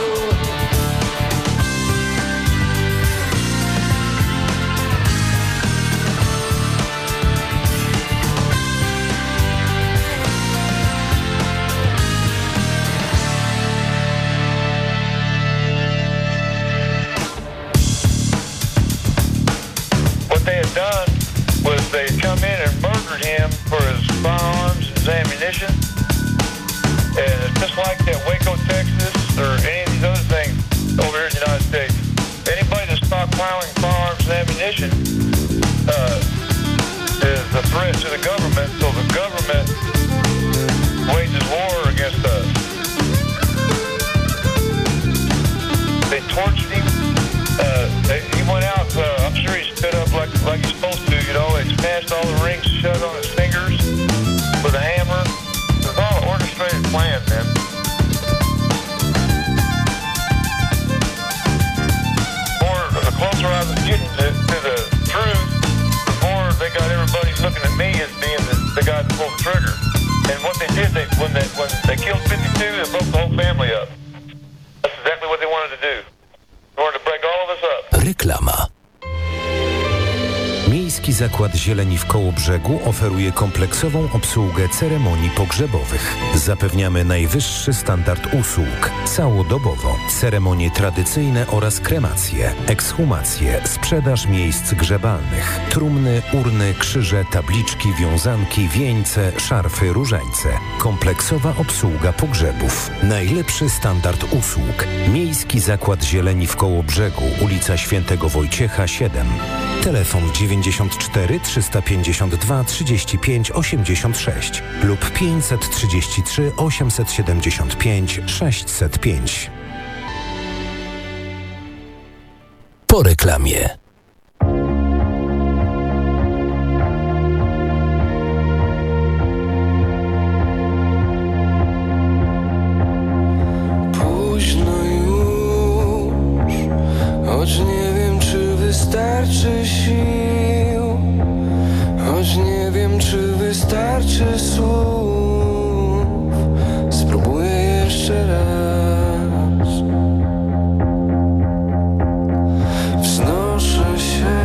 What they had done was they had come in and murdered him for his firearms and his ammunition. And it's just like that Waco, Texas, or any of these other things over here in the United States. Anybody that's stockpiling firearms and ammunition uh, is a threat to the government, so the government wages war against us. They tortured him. Uh, they, he went out, uh, I'm sure he stood up like like he's supposed to, you know. They smashed all the rings shut on his fingers with a hammer. It was all an orchestrated plan, man. More, the closer I was getting to, to the truth, the more they got everybody looking at me as being the, the guy that pulled the trigger. And what they did, they when they when they killed fifty-two, they broke the whole family up. That's exactly what they wanted to do. They wanted to break all of us up. Reklama. Miejski Zakład Zieleni w Kołobrzegu oferuje kompleksową obsługę ceremonii pogrzebowych. Zapewniamy najwyższy standard usług, całodobowo, ceremonie tradycyjne oraz kremacje, ekshumacje, sprzedaż miejsc grzebalnych, trumny, urny, krzyże, tabliczki, wiązanki, wieńce, szarfy, różańce. Kompleksowa obsługa pogrzebów. Najlepszy standard usług. Miejski Zakład Zieleni w Kołobrzegu, ulica Świętego Wojciecha siedem. Telefon dziewięćdziesiąt cztery trzysta pięćdziesiąt dwa trzydzieści pięć osiemdziesiąt sześć lub pięćset trzydzieści trzy osiemset siedemdziesiąt pięć sześćset pięć. Po reklamie. Późno już, choć nie wiem, czy wystarczy sił, choć nie wiem, czy wystarczy słów. Spróbuję jeszcze raz. Wznoszę się,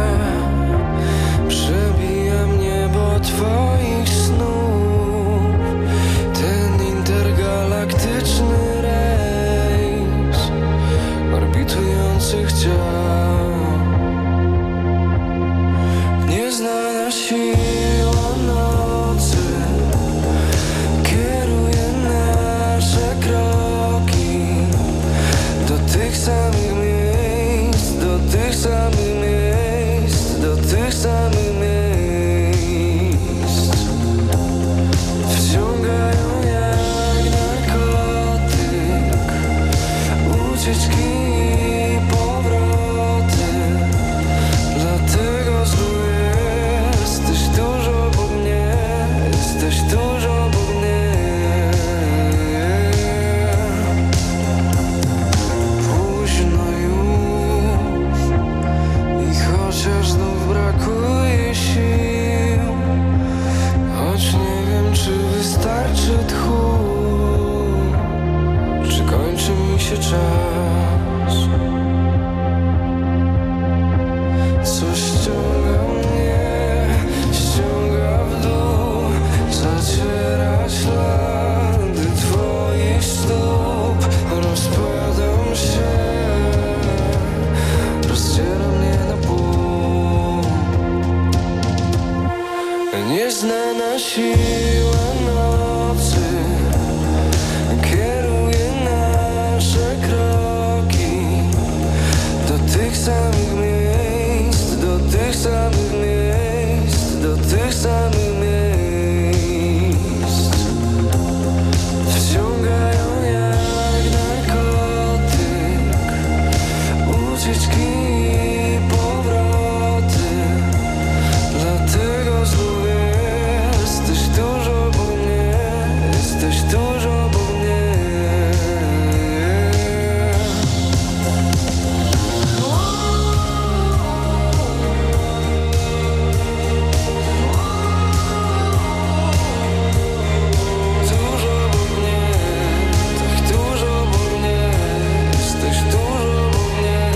przebijam niebo twoich snów. Ten intergalaktyczny rejs orbitujących ciał. Nieznana siła nocy chociaż znów brakuje sił, choć nie wiem, czy wystarczy tchu, czy kończy mi się czas. Coś ściąga mnie, ściąga w dół, zaciera ślady twoich stóp. Rozpadam się, rozdziela mnie na pół. Nieznana siła nocy kieruje nasze kroki do tych samych miejsc, do tych samych miejsc, do tych samych miejsc. Wciągają jak narkotyk, ucieczki i powroty. Dlatego znów jesteś tuż obok mnie, jesteś tuż obok mnie. Tuż obok mnie, tak tuż obok mnie, jesteś tuż obok mnie.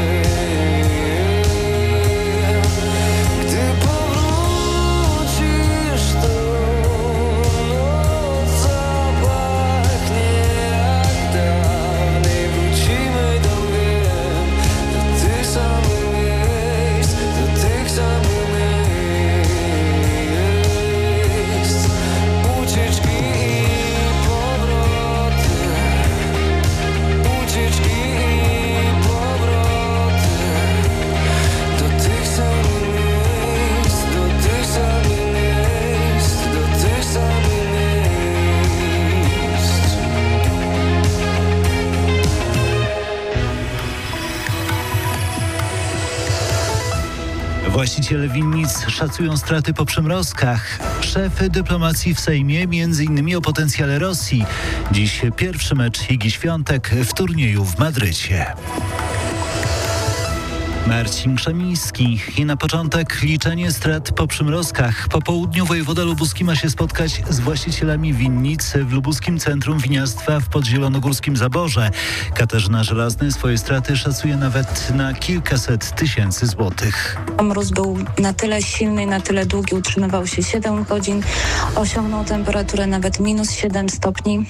Gdy powrócisz, to noc zapachnie jak dawniej. Wrócimy tam, wiem, do tych samych miejsc, do tych samych miejsc. Ucieczki i powroty, ucieczki i powroty. Do tych samych miejsc, do tych samych miejsc, do tych samych miejsc. Właściciele winnic szacują straty po przymrozkach. Szef dyplomacji w Sejmie między innymi o potencjale Rosji. Dziś pierwszy mecz Igi Świątek w turnieju w Madrycie. Marcin Krzemiński. I na początek liczenie strat po przymrozkach. Po południu wojewoda lubuski ma się spotkać z właścicielami winnic w lubuskim Centrum Winiarstwa w Podzielonogórskim Zaborze. Katarzyna Żelazny swoje straty szacuje nawet na kilkaset tysięcy złotych. Mróz był na tyle silny, na tyle długi, utrzymywał się siedem godzin, osiągnął temperaturę nawet minus siedem stopni.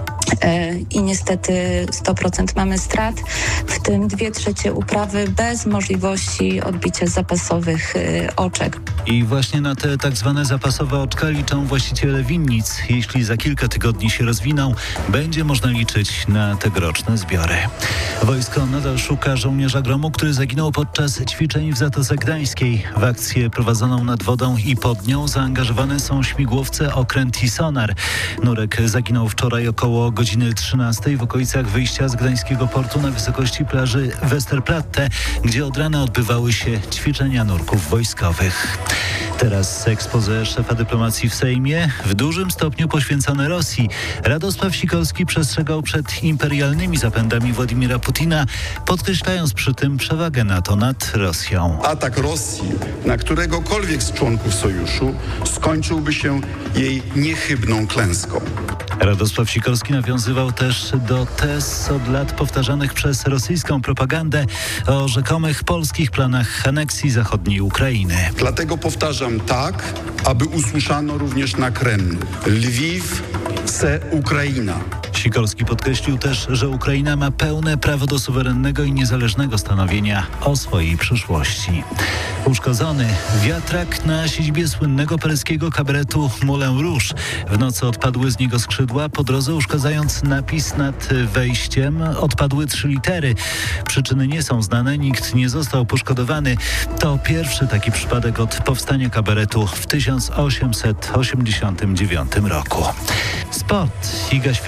I niestety sto procent mamy strat, w tym dwie trzecie uprawy bez możliwości odbicia zapasowych oczek. I właśnie na te tak zwane zapasowe oczka liczą właściciele winnic. Jeśli za kilka tygodni się rozwiną, będzie można liczyć na tegoroczne zbiory. Wojsko nadal szuka żołnierza gromu, który zaginął podczas ćwiczeń w Zatoce Gdańskiej. W akcję prowadzoną nad wodą i pod nią zaangażowane są śmigłowce, okręt i sonar. Nurek zaginął wczoraj około godziny trzynastej w okolicach wyjścia z gdańskiego portu na wysokości plaży Westerplatte, gdzie od rana odbywały się ćwiczenia nurków wojskowych. Teraz expose szefa dyplomacji w Sejmie, w dużym stopniu poświęcone Rosji. Radosław Sikorski przestrzegał przed imperialnymi zapędami Władimira Putina, podkreślając przy tym przewagę NATO nad Rosją. Atak Rosji na któregokolwiek z członków sojuszu skończyłby się jej niechybną klęską. Radosław Sikorski nawiązywał też do tez od lat powtarzanych przez rosyjską propagandę o rzekomych polskich planach aneksji zachodniej Ukrainy. Dlatego powtarzam tak, aby usłyszano również na Kremlu. Lwiw, se Ukraina. Sikorski podkreślił też, że Ukraina ma pełne prawo do suwerennego i niezależnego stanowienia o swojej przyszłości. Uszkodzony wiatrak na siedzibie słynnego paryskiego kabaretu Moulin Rouge. W nocy odpadły z niego skrzydła, po drodze uszkadzając napis nad wejściem. Odpadły trzy litery. Przyczyny nie są znane, nikt nie został poszkodowany. To pierwszy taki przypadek od powstania kabaretu w tysiąc osiemset osiemdziesiątym dziewiątym roku. Sport. Iga Świątek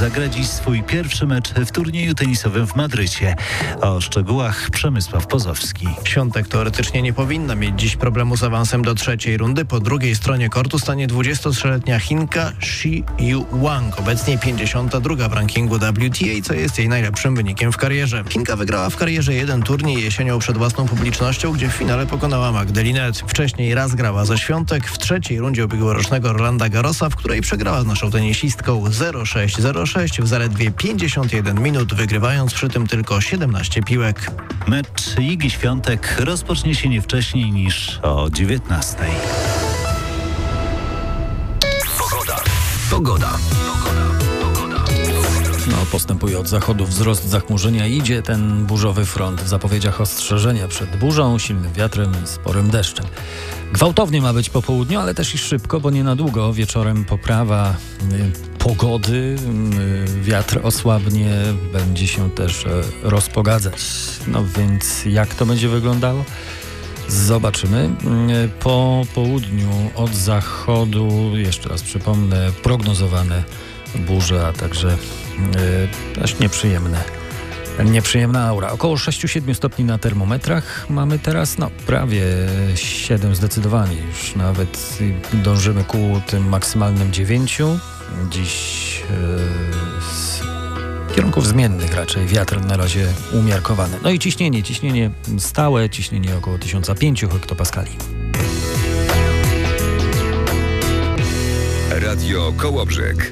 zagra dziś swój pierwszy mecz w turnieju tenisowym w Madrycie. O szczegółach Przemysław Pozowski. Świątek teoretycznie nie powinna mieć dziś problemu z awansem do trzeciej rundy. Po drugiej stronie kortu stanie dwudziestotrzyletnia Chinka Shi Yu Wang, obecnie pięćdziesiąta druga w rankingu W T A, co jest jej najlepszym wynikiem w karierze. Chinka wygrała w karierze jeden turniej jesienią przed własną publicznością, gdzie w finale pokonała Magdę Linette. Wcześniej raz grała ze Świątek w trzeciej rundzie ubiegłorocznego Rolanda Garrosa, w której przegrała z naszą tenisistką zero sześć zero sześć w zaledwie pięćdziesiąt jeden minut, wygrywając przy tym tylko siedemnaście piłek. Mecz Igi Świątek rozpocznie się nie wcześniej niż o dziewiętnastej. Pogoda. Pogoda. No, postępuje od zachodu wzrost zachmurzenia. Idzie ten burzowy front. W zapowiedziach ostrzeżenia przed burzą, silnym wiatrem i sporym deszczem. Gwałtownie ma być po południu, ale też i szybko, bo nie na długo. Wieczorem poprawa y, pogody, y, wiatr osłabnie, będzie się też y, rozpogadzać. No więc jak to będzie wyglądało? Zobaczymy. Y, po południu od zachodu, jeszcze raz przypomnę, prognozowane burze, a także y, też nieprzyjemne. Nieprzyjemna aura. Około sześć siedem stopni na termometrach mamy teraz, no prawie siedem zdecydowanie. Już nawet dążymy ku tym maksymalnym dziewięciu. Dziś yy, z kierunków zmiennych raczej. Wiatr na razie umiarkowany. No i ciśnienie. Ciśnienie stałe, ciśnienie około tysiąc pięćset hektopaskali. Radio Kołobrzeg.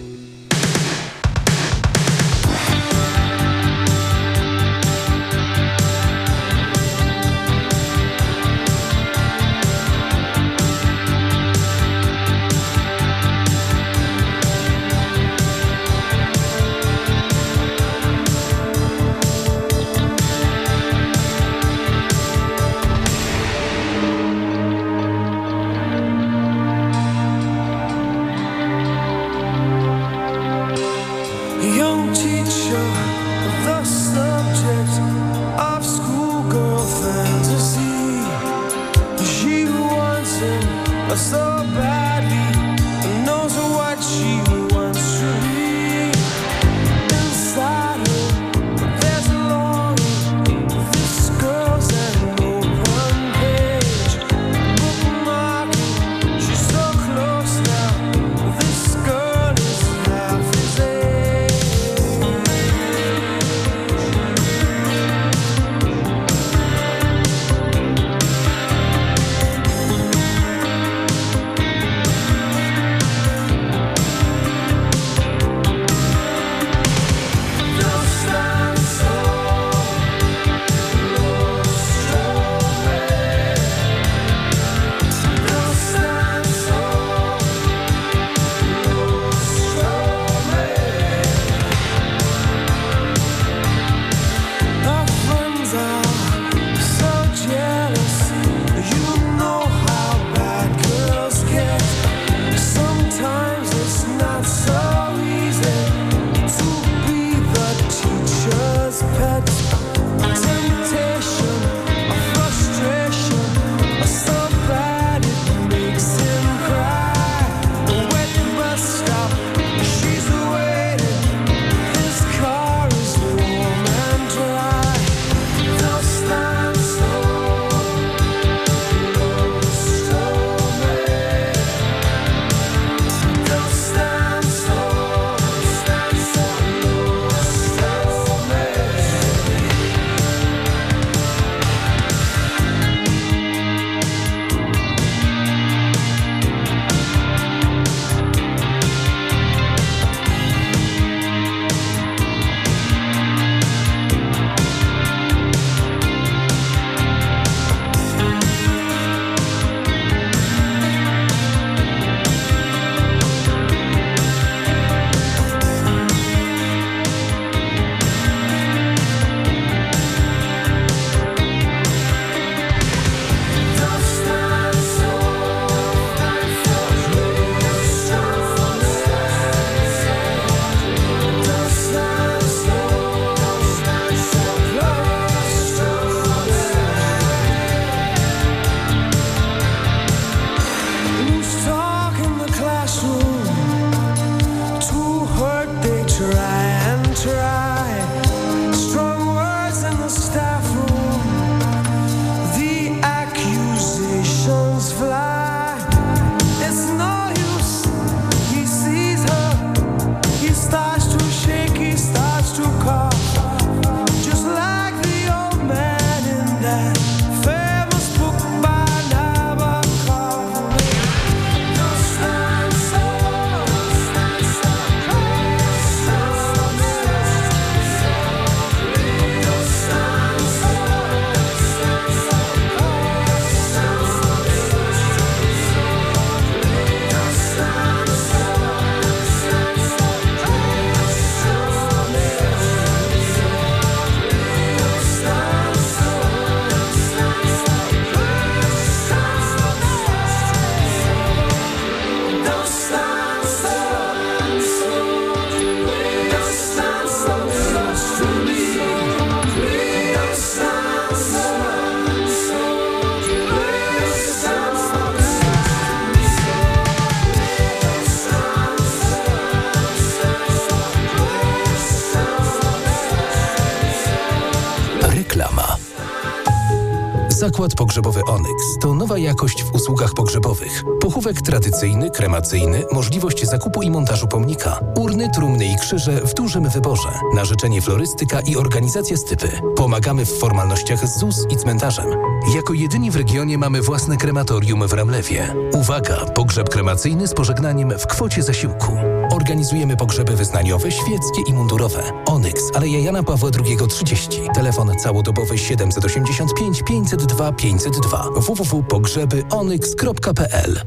Zakład Pogrzebowy Onyx to nowa jakość w usługach pogrzebowych. Pochówek tradycyjny, kremacyjny, możliwość zakupu i montażu pomnika, urny, trumny i krzyże w dużym wyborze, na życzenie florystyka i organizacja stypy. Pomagamy w formalnościach z Z U S i cmentarzem. Jako jedyni w regionie mamy własne krematorium w Ramlewie. Uwaga! Pogrzeb kremacyjny z pożegnaniem w kwocie zasiłku. Organizujemy pogrzeby wyznaniowe, świeckie i mundurowe. Onyx, Aleja Jana Pawła drugiego trzydzieści. Telefon całodobowy siedemset osiemdziesiąt pięć pięćset dwa pięćset dwa. w w w kropka pogrzeby onyx kropka p l.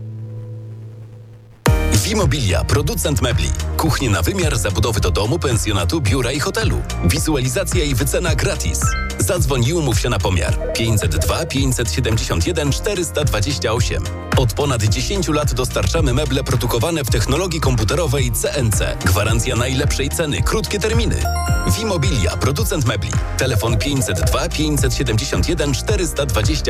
Wimobilia, producent mebli. Kuchnie na wymiar, zabudowy do domu, pensjonatu, biura i hotelu. Wizualizacja i wycena gratis. Zadzwoń i umów się na pomiar. pięćset dwa pięćset siedemdziesiąt jeden czterysta dwadzieścia osiem. Od ponad dziesięć lat dostarczamy meble produkowane w technologii komputerowej C N C. Gwarancja najlepszej ceny, krótkie terminy. Wimobilia, producent mebli. Telefon pięćset dwa pięćset siedemdziesiąt jeden czterysta dwadzieścia